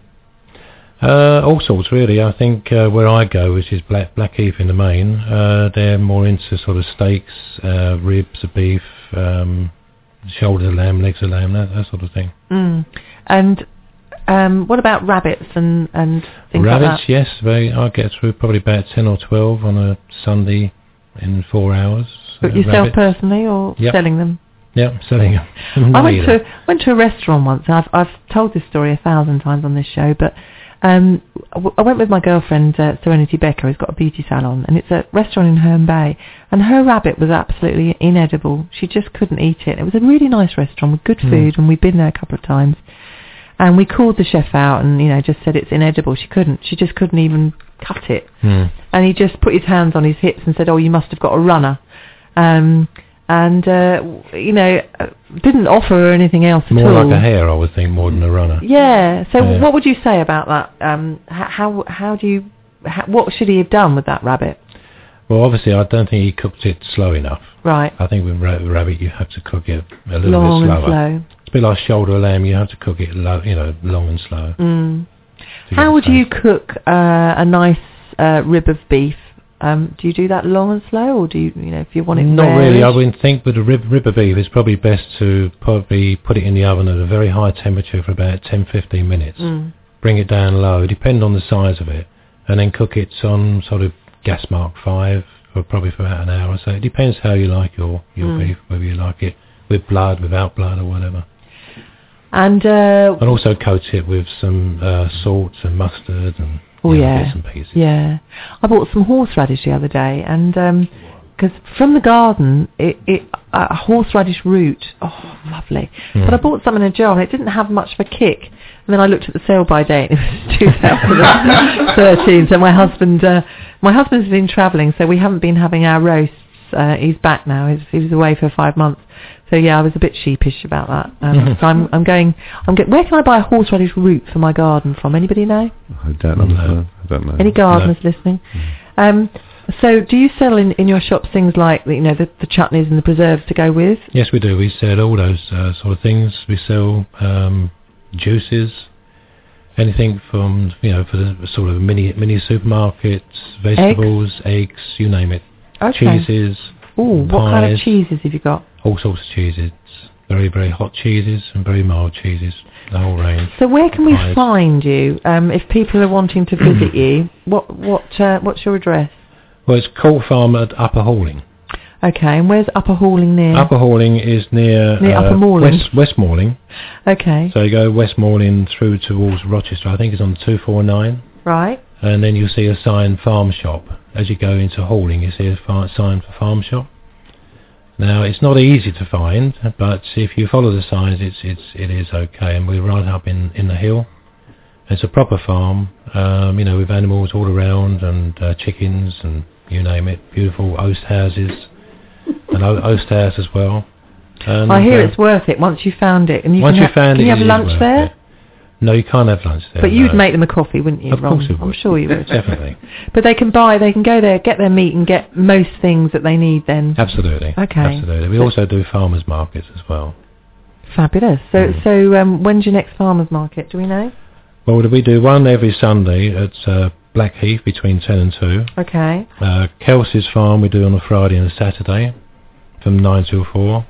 Uh, all sorts, really. I think uh, where I go, which is Black Blackheath in the main, uh, they're more into sort of steaks, uh, ribs of beef, um, shoulders of lamb, legs of lamb, that, that sort of thing. Mm. And um, what about rabbits and, and things Rabbits, like that? yes. They, I get through probably about ten or twelve on a Sunday in four hours. But uh, yourself rabbits. personally, or Yep. selling them? Yeah, selling them. I went to went to a restaurant once. And I've I've told this story a thousand times on this show, but um, I w- I went with my girlfriend uh, Serenity Becker, who's got a beauty salon, and it's a restaurant in Herne Bay. And her rabbit was absolutely inedible. She just couldn't eat it. It was a really nice restaurant with good food, mm. and we'd been there a couple of times. And we called the chef out, and you know, just said it's inedible. She couldn't. She just couldn't even cut it. Mm. And he just put his hands on his hips and said, "Oh, you must have got a runner." Um, and uh, you know, didn't offer her anything else at more all. More like a hare, I would think, more than a runner. Yeah. So, yeah. what would you say about that? Um, how how do you? How, what should he have done with that rabbit? Well, obviously, I don't think he cooked it slow enough. Right. I think with ra- rabbit, you have to cook it a little long bit slower. And slow. It's a bit like shoulder of lamb. You have to cook it, low, you know, long and slow. Mm. How would you cook uh, a nice uh, rib of beef? Um, do you do that long and slow, or do you, you know, if you want it? Not rare-ish? really. I would think with a rib, rib of beef, it's probably best to probably put it in the oven at a very high temperature for about ten to fifteen minutes. Mm. Bring it down low, depend on the size of it, and then cook it on sort of gas mark five for probably for about an hour or so. It depends how you like your, your Mm. beef, whether you like it with blood, without blood, or whatever. And uh, and also coat it with some uh, salt and mustard and oh you know, yeah, bits and pieces. yeah. I bought some horseradish the other day, and because um, from the garden, it, it uh, a horseradish root, oh lovely. Mm. But I bought some in a jar, and it didn't have much of a kick. And then I looked at the sale by date, and it was two thousand thirteen. So my husband, uh, my husband's been travelling, so we haven't been having our roasts. Uh, he's back now. He's, he was away for five months. So yeah, I was a bit sheepish about that. Um, so I'm, I'm going. I'm get, Where can I buy a horseradish root for my garden from? Anybody know? I don't know. No. I don't know. Any gardeners no. listening? Um, so do you sell in, in your shops things like you know the, the chutneys and the preserves to go with? Yes, we do. We sell all those uh, sort of things. We sell um, juices, anything from you know for the sort of mini mini supermarkets, vegetables, eggs, eggs you name it. Okay. Cheeses. Ooh, what pies, kind of cheeses have you got? All sorts of cheeses. Very, very hot cheeses and very mild cheeses. The whole range. So where can we pies. find you um, if people are wanting to visit you? What what uh, what's your address? Well, it's Court Farm at Upper Halling. Okay, and where's Upper Halling near? Upper Halling is near, near uh, Upper Malling. West, West Malling. Okay. So you go West Malling through towards Rochester. I think it's on two four nine. Right. And then you'll see a sign farm shop. As you go into Halling, you see a far, sign for farm shop. Now, it's not easy to find, but if you follow the signs, it's it's it is okay. And we're right up in, in the hill. It's a proper farm, um, you know, with animals all around and uh, chickens and you name it. Beautiful oast houses, an o- oast house as well. And, I hear uh, it's worth it once you found it. And you once can you ha- found can it, you have it is lunch worth there? it. No, you can't have lunch there. But you'd no. make them a coffee, wouldn't you? Of Ron? course you would. I'm sure you would. Definitely. But they can buy, they can go there, get their meat and get most things that they need then. Absolutely. Okay. Absolutely. We so also do farmers markets as well. Fabulous. So, Mm. so um, when's your next farmers market? Do we know? Well, we do one every Sunday at uh, Blackheath between ten and two. Okay. Uh, Kelsey's Farm we do on a Friday and a Saturday from nine till four.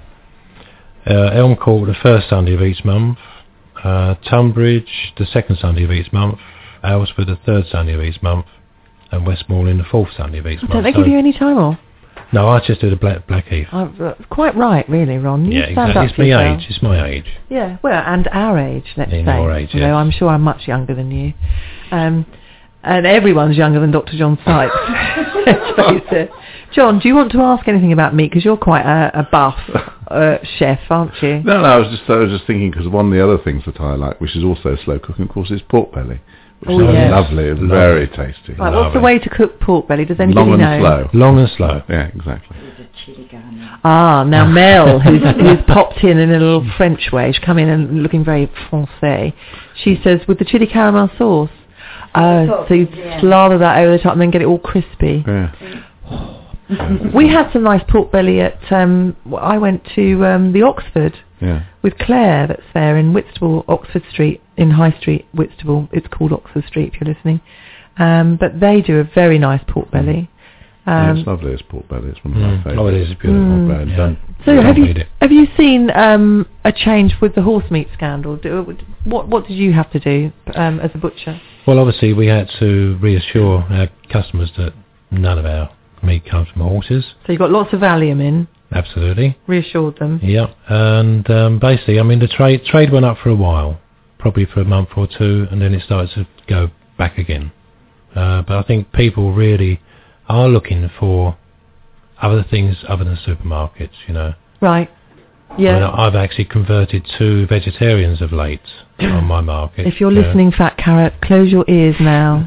Uh, Elm Court the first Sunday of each month. Uh, Tunbridge the second Sunday of each month. Aylesford the third Sunday of each month. And Westmoreland the fourth Sunday of each Don't month. they give so you any time off? No, I just do the Black Blackheath. Uh, quite right, really, Ron. You Yeah, stand exactly. up It's for my yourself. age. It's my age. Yeah, well, and our age, let's In say. your age, Although yes. I'm sure I'm much younger than you. Um, and everyone's younger than Doctor John Sykes. Let's face it. John, do you want to ask anything about meat? Because you're quite a, a buff uh, chef, aren't you? No, no, I was just I was just thinking because one of the other things that I like, which is also slow cooking, of course, is pork belly, Oh, So yes. lovely, and very tasty. Right, what's the way to cook pork belly? Does anybody Long and know? slow. Long and slow. Yeah, exactly. Ah, now Mel, who's, who's popped in in a little French way, she's come in and looking very français. She says, with the chili caramel sauce. Uh, so you slather that over the top and then get it all crispy. Yeah. We had some nice pork belly at, um, I went to um, the Oxford Yeah. with Claire, that's there in Whitstable, Oxford Street, in High Street, Whitstable. It's called Oxford Street if you're listening. Um, but they do a very nice pork belly. Yeah, Um, it's lovely as pork belly. It's one of my Mm. favourites. Oh, it is beautiful. Mm. Well Yeah. done. So have Can't you beat it. have you seen um, a change with the horse meat scandal? Do, what what did you have to do um, as a butcher? Well, obviously, we had to reassure our customers that none of our meat comes from horses. So you got lots of Valium in, Absolutely. reassured them. Yeah. And um, basically, I mean, the trade trade went up for a while, probably for a month or two, and then it started to go back again. Uh, but I think people really are looking for other things other than supermarkets, you know. Right. Yeah. I mean, I've actually converted to vegetarians of late on my market. If you're Yeah. listening, Fat Carrot, close your ears now.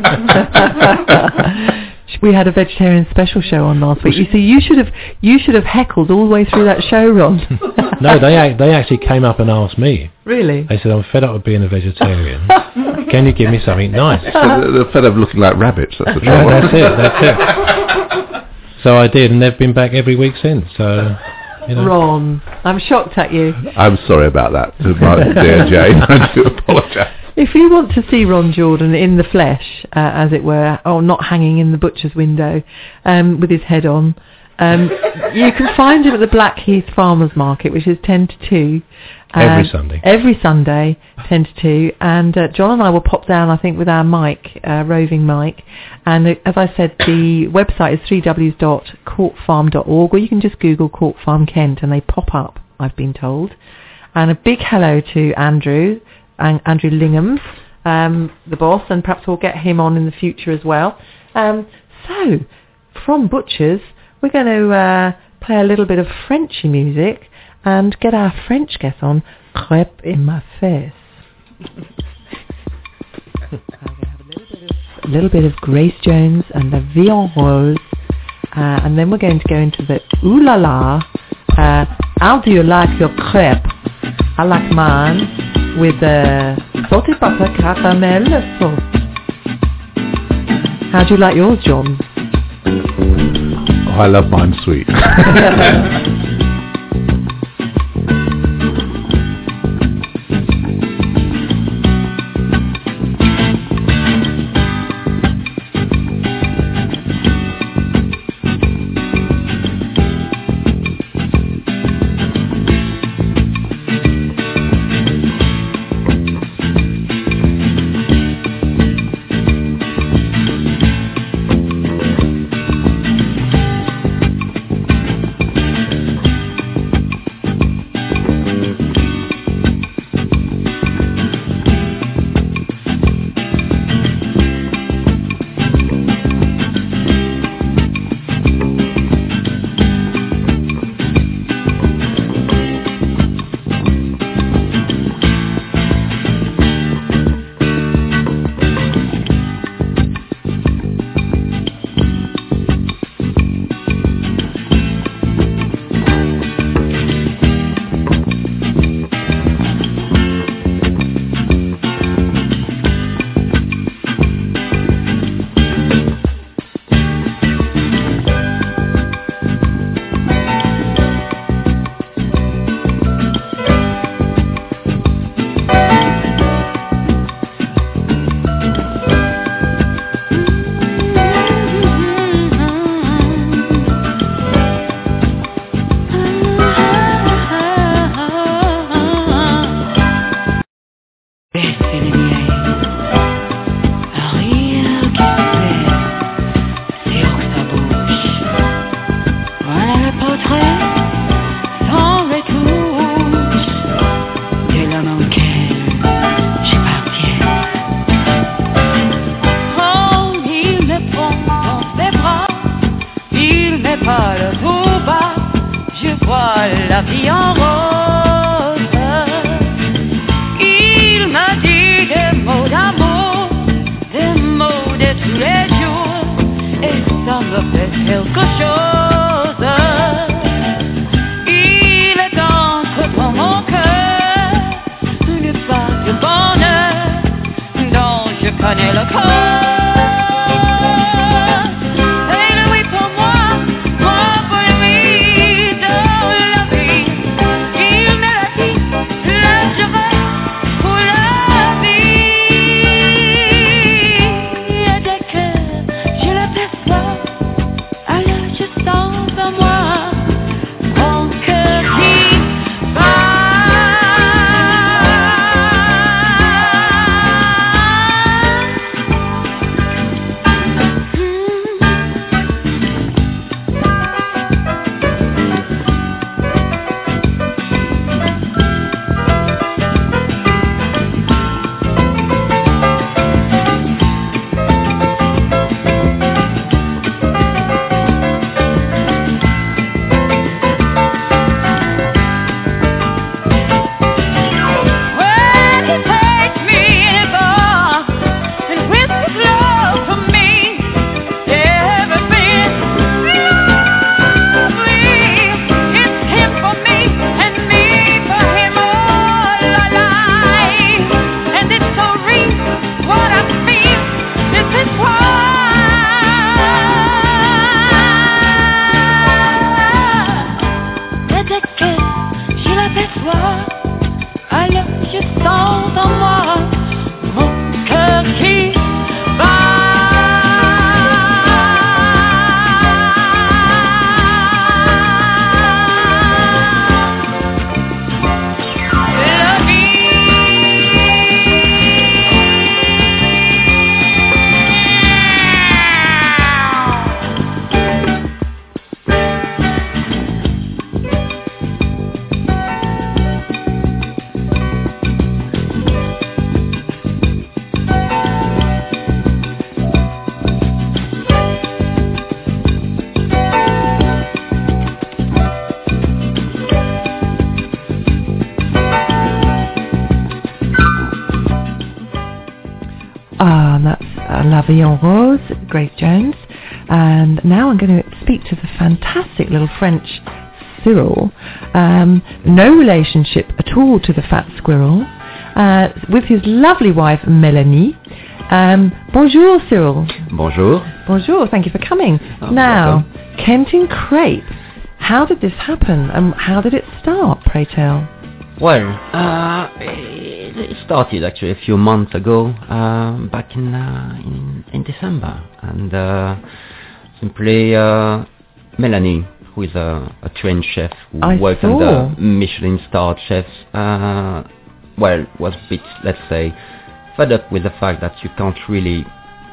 We had a vegetarian special show on last week. You see, you should have you should have heckled all the way through that show, Ron. No, they ac- they actually came up and asked me. Really? They said, I'm fed up with being a vegetarian. Can you give me something nice? So they're, they're fed up looking like rabbits. That's the Yeah, trouble. that's it, that's it. So I did, and they've been back every week since. So, you know. Ron, I'm shocked at you. I'm sorry about that, to my dear Jane. I do apologise. If you want to see Ron Jordan in the flesh, uh, as it were, or not hanging in the butcher's window um, with his head on, um, you can find him at the Blackheath Farmers Market, which is ten to two. Every Um, Sunday. Every Sunday, ten to two. And uh, John and I will pop down, I think, with our mic, uh, roving mic. And uh, as I said, the website is w w w dot court farm dot org, or you can just Google Court Farm Kent and they pop up, I've been told. And a big hello to Andrew, and Andrew Lingham, um, the boss, and perhaps we'll get him on in the future as well. Um, so, from Butchers, we're going to uh, play a little bit of Frenchy music and get our French guest on, Crêpe in ma face. A little bit of Grace Jones and La Vie en Rose, uh, and then we're going to go into the Ooh La La, uh, how do you like your crêpe? I like mine with uh, salted butter caramel sauce. How do you like yours, John? Oh, I love mine sweet. Il m'a dit des mots d'amour quelque chose. Il est entre dans mon cœur une part de bonheur dont je connais le code. La Vie en Rose, Grace Jones, and now I'm going to speak to the fantastic little French Cyril, um, no relationship at all to the fat squirrel, uh, with his lovely wife Melanie. Um, bonjour Cyril. Bonjour. Bonjour, thank you for coming. Oh, now, Kentin Crepe, how did this happen and how did it start, pray tell? Well, uh, it started actually a few months ago, uh, back in, uh, in in December, and uh, simply uh, Melanie, who is a, a trained chef who I worked saw. under Michelin-starred chefs, uh, well, was a bit, let's say, fed up with the fact that you can't really,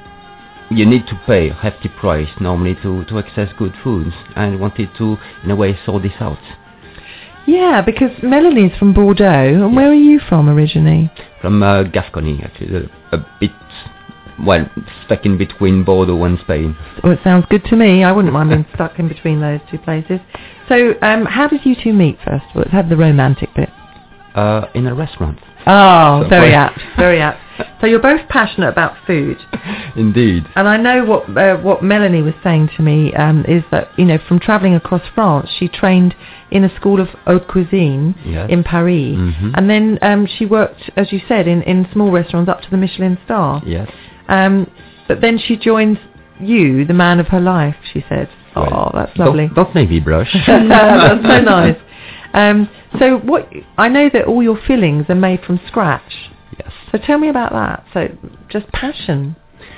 you need to pay a hefty price normally to, to access good foods, and wanted to, in a way, sort this out. Yeah, because Melanie's from Bordeaux, and where are you from originally? From uh, Gascony, actually, a, a bit, well, stuck in between Bordeaux and Spain. Well, it sounds good to me. I wouldn't mind being stuck in between those two places. So, um, how did you two meet first? Let's have the romantic bit. Uh, in a restaurant. Oh, so very well, apt, very apt. So you're both passionate about food. Indeed. And I know what uh, what Melanie was saying to me um, is that, you know, from travelling across France, she trained in a school of haute cuisine yes. in Paris. Mm-hmm. And then um, she worked, as you said, in, in small restaurants up to the Michelin star. Yes. Um, but then she joins you, the man of her life, she said. Well, oh, that's lovely. Don't, don't make me blush. That's so nice. Um, so what? I know that all your fillings are made from scratch. Yes. So tell me about that. So just passion.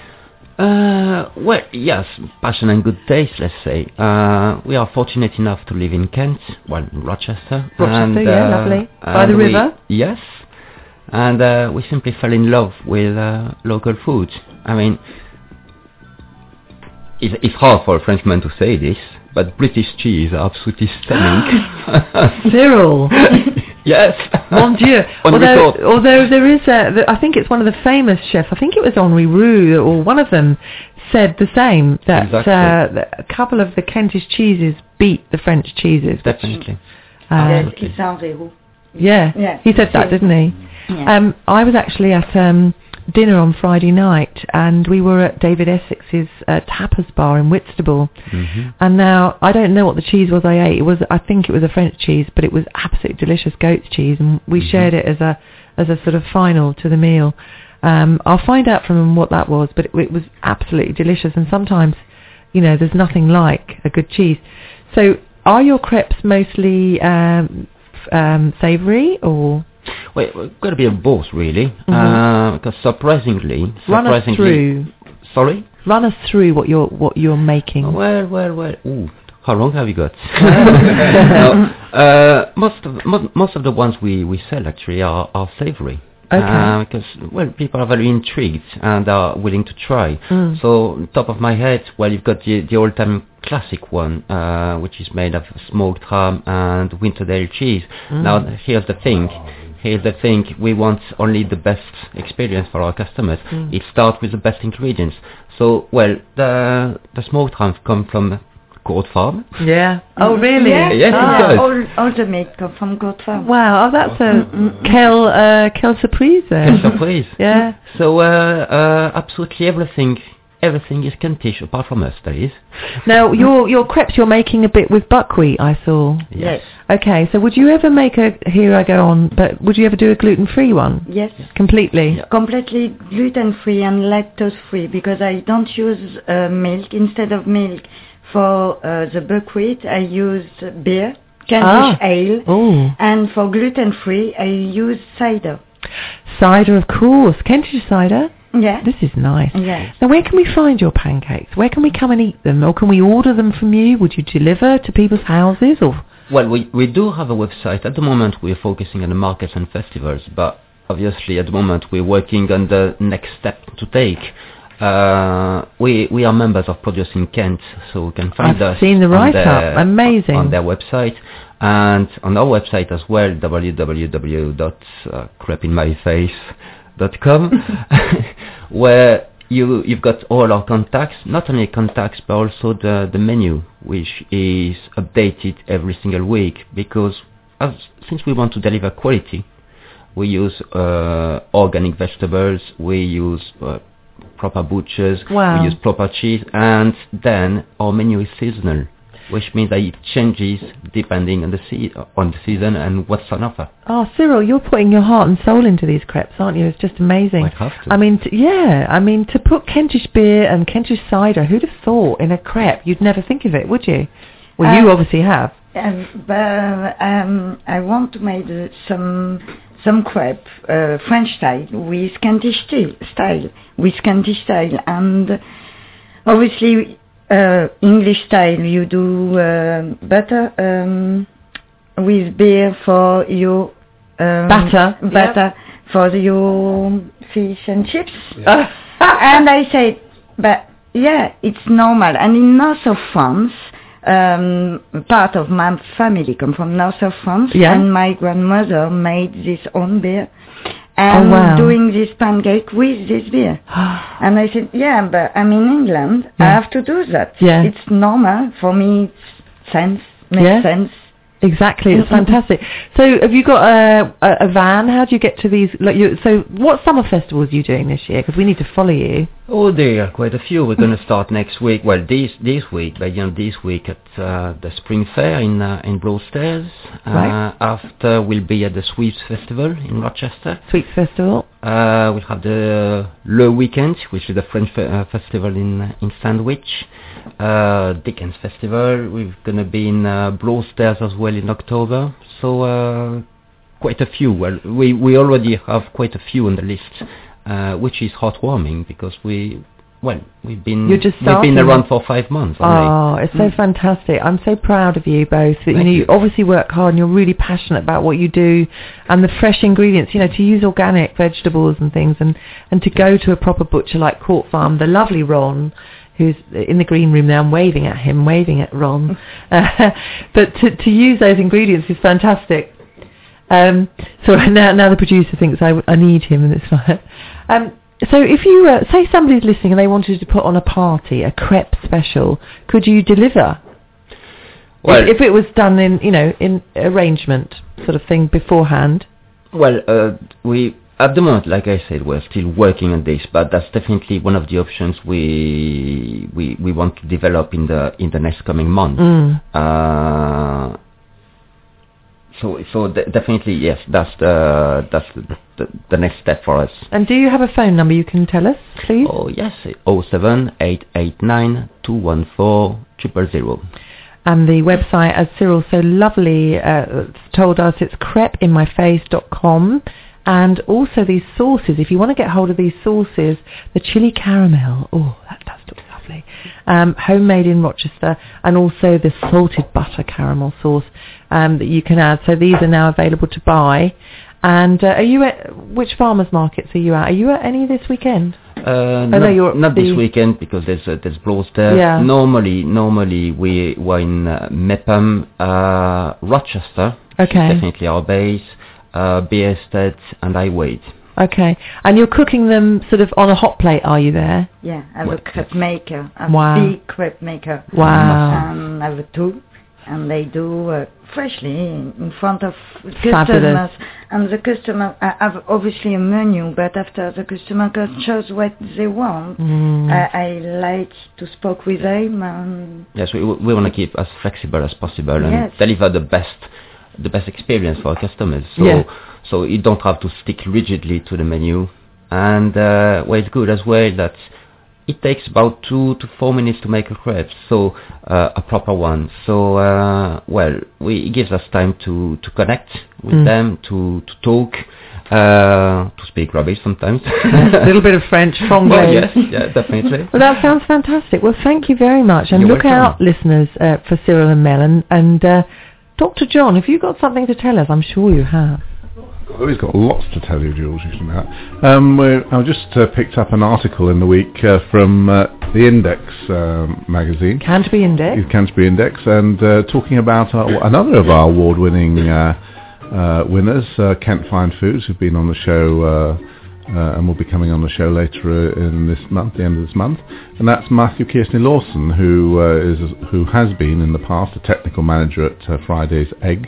Uh, well, yes, passion and good taste, let's say. Uh, we are fortunate enough to live in Kent, well, in Rochester. Rochester, and, yeah, uh, lovely. By the we, river? Yes. And uh, we simply fell in love with uh, local food. I mean, it's, it's hard for a Frenchman to say this, but British cheese are absolutely stunning. Cyril. Yes. Mon Dieu. On although, record. although there is a, the, I think it's one of the famous chefs, I think it was Henri Roux, or one of them said the same, that, exactly. uh, that a couple of the Kentish cheeses beat the French cheeses. Definitely. Uh, yes, it's Henri Roux. Yeah, yeah, he said that, didn't he? Yeah. Um, I was actually at um, dinner on Friday night, and we were at David Essex's uh, tapas bar in Whitstable. Mm-hmm. And now I don't know what the cheese was I ate. It was, I think it was a French cheese, but it was absolutely delicious goat's cheese, and we Mm-hmm. shared it as a as a sort of final to the meal. Um, I'll find out from them what that was, but it, it was absolutely delicious. And sometimes, you know, there's nothing like a good cheese. So, are your crepes mostly um, f- um, savoury or? Well, it's got to be of both, really. Mm-hmm. Uh, because surprisingly, Run us surprisingly, through. Sorry. Run us through what you're what you're making. Well, well, well. Ooh, how long have you got? no, uh, most of most, most of the ones we, we sell actually are, are savoury. Okay. Uh, because well, people are very intrigued and are willing to try. Mm. So, top of my head, well, you've got the the old-time classic one, uh, which is made of smoked ham and Winterdale cheese. Mm. Now, here's the thing. Here's the thing. We want only the best experience for our customers. Mm. It starts with the best ingredients. So, well, the the smoked ham come from Court Farm. Yeah. Oh, really? Yeah, Yes, Ah. it does. all, all the meat come from Court Farm. Wow, oh, that's a quelle, uh, quelle surprise there. Quelle surprise. Yeah. So, uh, uh, absolutely everything, everything is Kentish, apart from us, that is. Now, your your crepes you're making a bit with buckwheat, I saw. Yes. Okay, so would you ever make a, here I go on, but would you ever do a gluten-free one? Yes. Completely? Yeah. Completely gluten-free and lactose-free, because I don't use uh, milk. Instead of milk for uh, the buckwheat, I use beer, Kentish Ah. ale, Oh. and for gluten-free, I use cider. Cider, of course. Kentish cider? Yeah. This is nice. Yes. Now, where can we find your pancakes? Where can we come and eat them? Or can we order them from you? Would you deliver to people's houses? Or Well, we, we do have a website. At the moment, we're focusing on the markets and festivals, but obviously at the moment we're working on the next step to take. Uh, we we are members of Produce in Kent, so you can find I've us seen the on write-up. their- Amazing. on their website, and on our website as well, w w w dot crep in my face dot com, where you you've got all our contacts, not only contacts but also the the menu, which is updated every single week, because as since we want to deliver quality, we use uh, organic vegetables, we use uh, proper butchers, Wow. we use proper cheese, and then our menu is seasonal, which means that it changes depending on the se- on the season and what's on offer. Oh, Cyril, you're putting your heart and soul into these crepes, aren't you? It's just amazing. I'd have to. I mean, t- yeah, I mean, to put Kentish beer and Kentish cider, who'd have thought in a crepe? You'd never think of it, would you? Well, you Uh, obviously have. Um, but um, I want to make uh, some some crepe uh, French style with Kentish sti- style, with Kentish style, and obviously uh, English style. You do uh, butter um, with beer for your um, Batter. butter for your fish and chips. And I say, but yeah, it's normal. And in north of France. Um, part of my family come from north of France, Yeah. and my grandmother made this own beer, and Oh, wow. doing this pancake with this beer. And I said, yeah, but I'm in England, I Yeah. have to do that. Yeah. It's normal for me. It's sense makes Yeah. sense. Exactly, it's fantastic. So, have you got a, a, a van? How do you get to these? Like, you, so, what summer festivals are you doing this year? Because we need to follow you. Oh, there are quite a few. We're going to start next week. Well, this this week, by the end of this week, at uh, the Spring Fair in uh, in Broadstairs. Uh, Right. After, we'll be at the Sweeps Festival in Rochester. Sweets Festival. Uh, we have the Le Weekend, which is the French fe- uh, festival in in Sandwich. Uh, Dickens Festival. We're going to be in uh, Broadstairs as well in October. So uh, quite a few. Well, we we already have quite a few on the list. Uh, which is heartwarming because we, well, we've been You're just we've been starting. around for five months. Only. Oh, it's so fantastic. I'm so proud of you both. That, you Thank know, you you. obviously work hard and you're really passionate about what you do and the fresh ingredients, you know, to use organic vegetables and things and, and to go to a proper butcher like Court Farm, the lovely Ron, who's in the green room now. I'm waving at him, waving at Ron. Uh, but to, to use those ingredients is fantastic. Um, so now, now the producer thinks I, I need him, and it's like. Um, so if you uh, say somebody's listening and they wanted to put on a party, a crepe special, could you deliver? Well, if, if it was done in, you know, in arrangement sort of thing beforehand. Well, uh, we at the moment, like I said, we're still working on this, but that's definitely one of the options we we, we want to develop in the in the next coming months. Mm. Uh, so so de- definitely yes, that's the that's the, the, the next step for us. And do you have a phone number you can tell us, please? Oh yes, oh seven eight eight nine two one four triple zero. And the website, as Cyril so lovely uh, told us, it's crepe in my face dot com. And also these sauces, if you want to get hold of these sauces, the chili caramel, oh, that does look lovely, um, homemade in Rochester, and also the salted butter caramel sauce um, that you can add. So these are now available to buy. And uh, are you at, which farmers markets are you at? Are you at any this weekend? Uh, oh, not, no, you're not the this weekend because there's uh, there's Gloucester. Yeah. Normally, normally we were in uh, Mepham, uh, Rochester. Okay. Which is definitely our base. Uh, Bierstead and I wait. Okay, and you're cooking them sort of on a hot plate, are you there? Yeah, I have what? a crepe maker, a wow. big crepe maker. Wow. And I have a two, and they do uh, freshly in, in front of customers. Fabulous. And the customer, I have obviously a menu, but after the customer can choose what they want, mm. I, I like to speak with them. And yes, we we want to keep as flexible as possible and yes. deliver the best. the best experience for our customers. So yeah. so you don't have to stick rigidly to the menu. And uh, well, it's good as well that it takes about two to four minutes to make a crepe, so uh, a proper one. So uh, well, we, it gives us time to, to connect with mm. them, to, to talk, uh, to speak rubbish sometimes. A little bit of French, franglais. Well, yes, yeah, definitely. Well, that sounds fantastic. Well, thank you very much. And You're look welcome. out, listeners, uh, for Cyril and Mel. And, and uh, Doctor John, have you got something to tell us? I'm sure you have. Oh, he's got lots to tell you, Jules. You should know. Um, I just uh, picked up an article in the week uh, from uh, the Index um, magazine. Canterbury Index. Canterbury Index, and uh, talking about our, another of our award-winning uh, uh, winners, uh, Kent Fine Foods, who've been on the show uh, uh, and will be coming on the show later in this month, the end of this month. And that's Matthew Kearsley Lawson, who uh, is who has been in the past a technical manager at uh, Friday's Egg.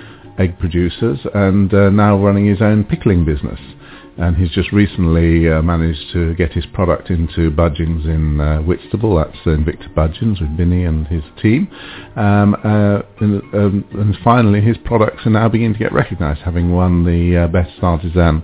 egg producers, and uh, now running his own pickling business. And he's just recently uh, managed to get his product into Budgeons in uh, Whitstable. That's Invicta Budgeons with Vinny and his team. Um, uh, and, um, and finally, his products are now beginning to get recognised, having won the uh, Best Artisan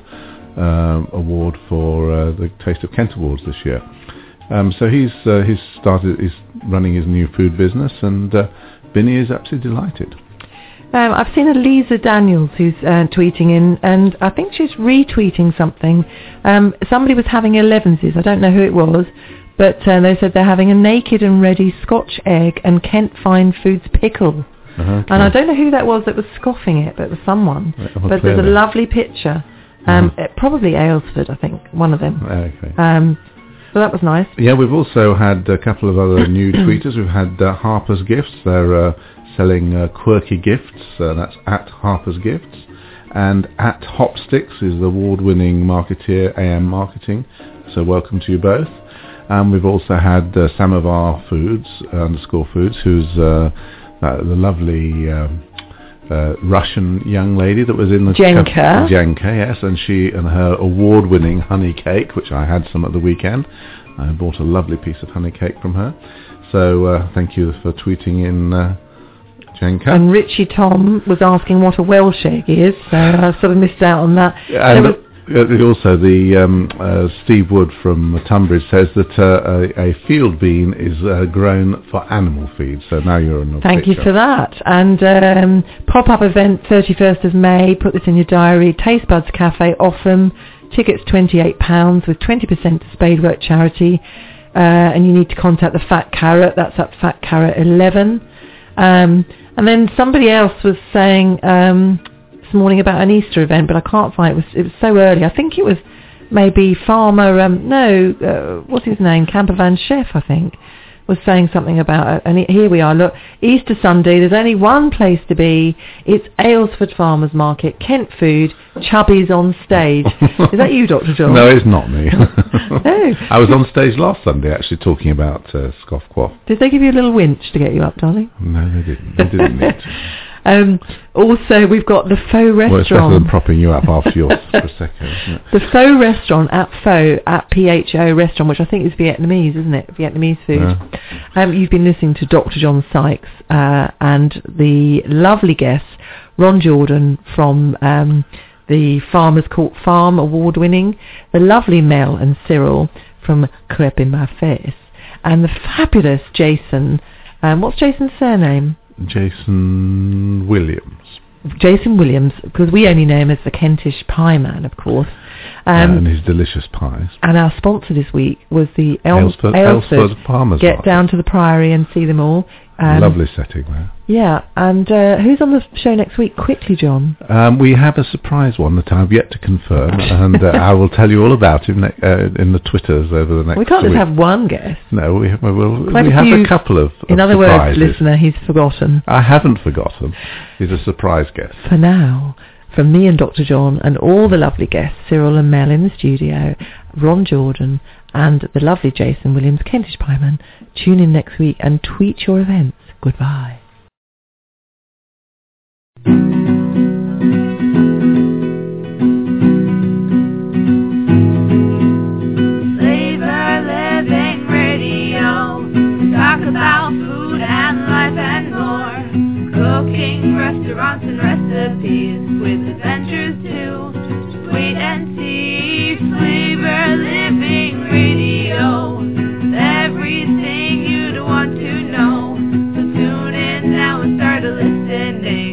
uh, award for uh, the Taste of Kent Awards this year. Um, so he's uh, he's started, he's running his new food business, and uh, Vinny is absolutely delighted. Um, I've seen Elisa Daniels who's uh, tweeting in, and I think she's retweeting something. Um, somebody was having elevenses. I don't know who it was, but uh, they said they're having a naked and ready Scotch egg and Kent Fine Foods pickle. Uh-huh, okay. And I don't know who that was that was scoffing it, but it was someone. Oh, but clearly. there's a lovely picture. Um, uh-huh. uh, probably Aylesford, I think, one of them. Okay. Um, so that was nice. Yeah, we've also had a couple of other new tweeters. We've had uh, Harper's Gifts. They're uh, selling uh, quirky gifts. Uh, that's at Harper's Gifts. And at Hopsticks is the award-winning marketeer, A M Marketing. So welcome to you both. And we've also had uh, Samovar Foods, uh, underscore Foods, who's uh, uh, the lovely um, uh, Russian young lady that was in the... Jenka. Ca- Jenka, yes. And she and her award-winning honey cake, which I had some at the weekend. I bought a lovely piece of honey cake from her. So uh, thank you for tweeting in... Uh, Jenka. And Richie Tom was asking what a Welsh egg is, so I sort of missed out on that. And uh, also the um, uh, Steve Wood from Tunbridge says that uh, a, a field bean is uh, grown for animal feed, so now you're on the Thank picture. you for that. And um, pop-up event thirty-first of May, put this in your diary, Taste Buds Cafe, Offham, tickets twenty-eight pounds with twenty percent to Spadework charity, uh, and you need to contact the Fat Carrot, that's at Fat Carrot eleven. Um, And then somebody else was saying um, this morning about an Easter event, but I can't find it. It was, it was so early. I think it was maybe Farmer, um, no, uh, what's his name? Campervan Chef, I think, was saying something about it. And it, here we are. Look, Easter Sunday, there's only one place to be. It's Aylesford Farmers Market, Kent Food, Chubbies on stage. Is that you, Doctor John? No, it's not me. No. I was on stage last Sunday actually talking about uh, Scoff Quaff. Did they give you a little winch to get you up, darling? No, they didn't. They didn't need to. Um, also, we've got the Faux Restaurant. Well, it's better than propping you up after your prosecco, isn't it? The Faux Restaurant at Pho at P H O Restaurant, which I think is Vietnamese, isn't it? Vietnamese food. Yeah. Um, you've been listening to Doctor John Sykes uh, and the lovely guests, Ron Jordan from um, the Farmers Court Farm award-winning, the lovely Mel and Cyril from Crêpe in Ma Face, and the fabulous Jason. Um, what's Jason's surname? Jason Williams. Jason Williams, because we only know him as the Kentish Pie Man, of course. Um, and his delicious pies. And our sponsor this week was the El- Aylesford, Aylesford, Aylesford Farmers Get Market. down to the Priory and see them all. Um, Lovely setting there. Yeah, and uh, who's on the show next week? Quickly, John. Um, we have a surprise one that I've yet to confirm, and uh, I will tell you all about him ne- uh, in the Twitters over the next We can't week. just have one guest. No, we, we, will, Quite we a have few, a couple of, of In other surprises. words, listener, he's forgotten. I haven't forgotten. He's a surprise guest. For now, from me and Doctor John and all the lovely guests, Cyril and Mel in the studio, Ron Jordan and the lovely Jason Williams, Kentish Pieman, tune in next week and tweet your events. Goodbye. Flavor Living Radio. Talk about food and life and more. Cooking, restaurants and recipes with adventures too. Wait and see. Flavor Living Radio. With everything you'd want to know. So tune in now and start listening.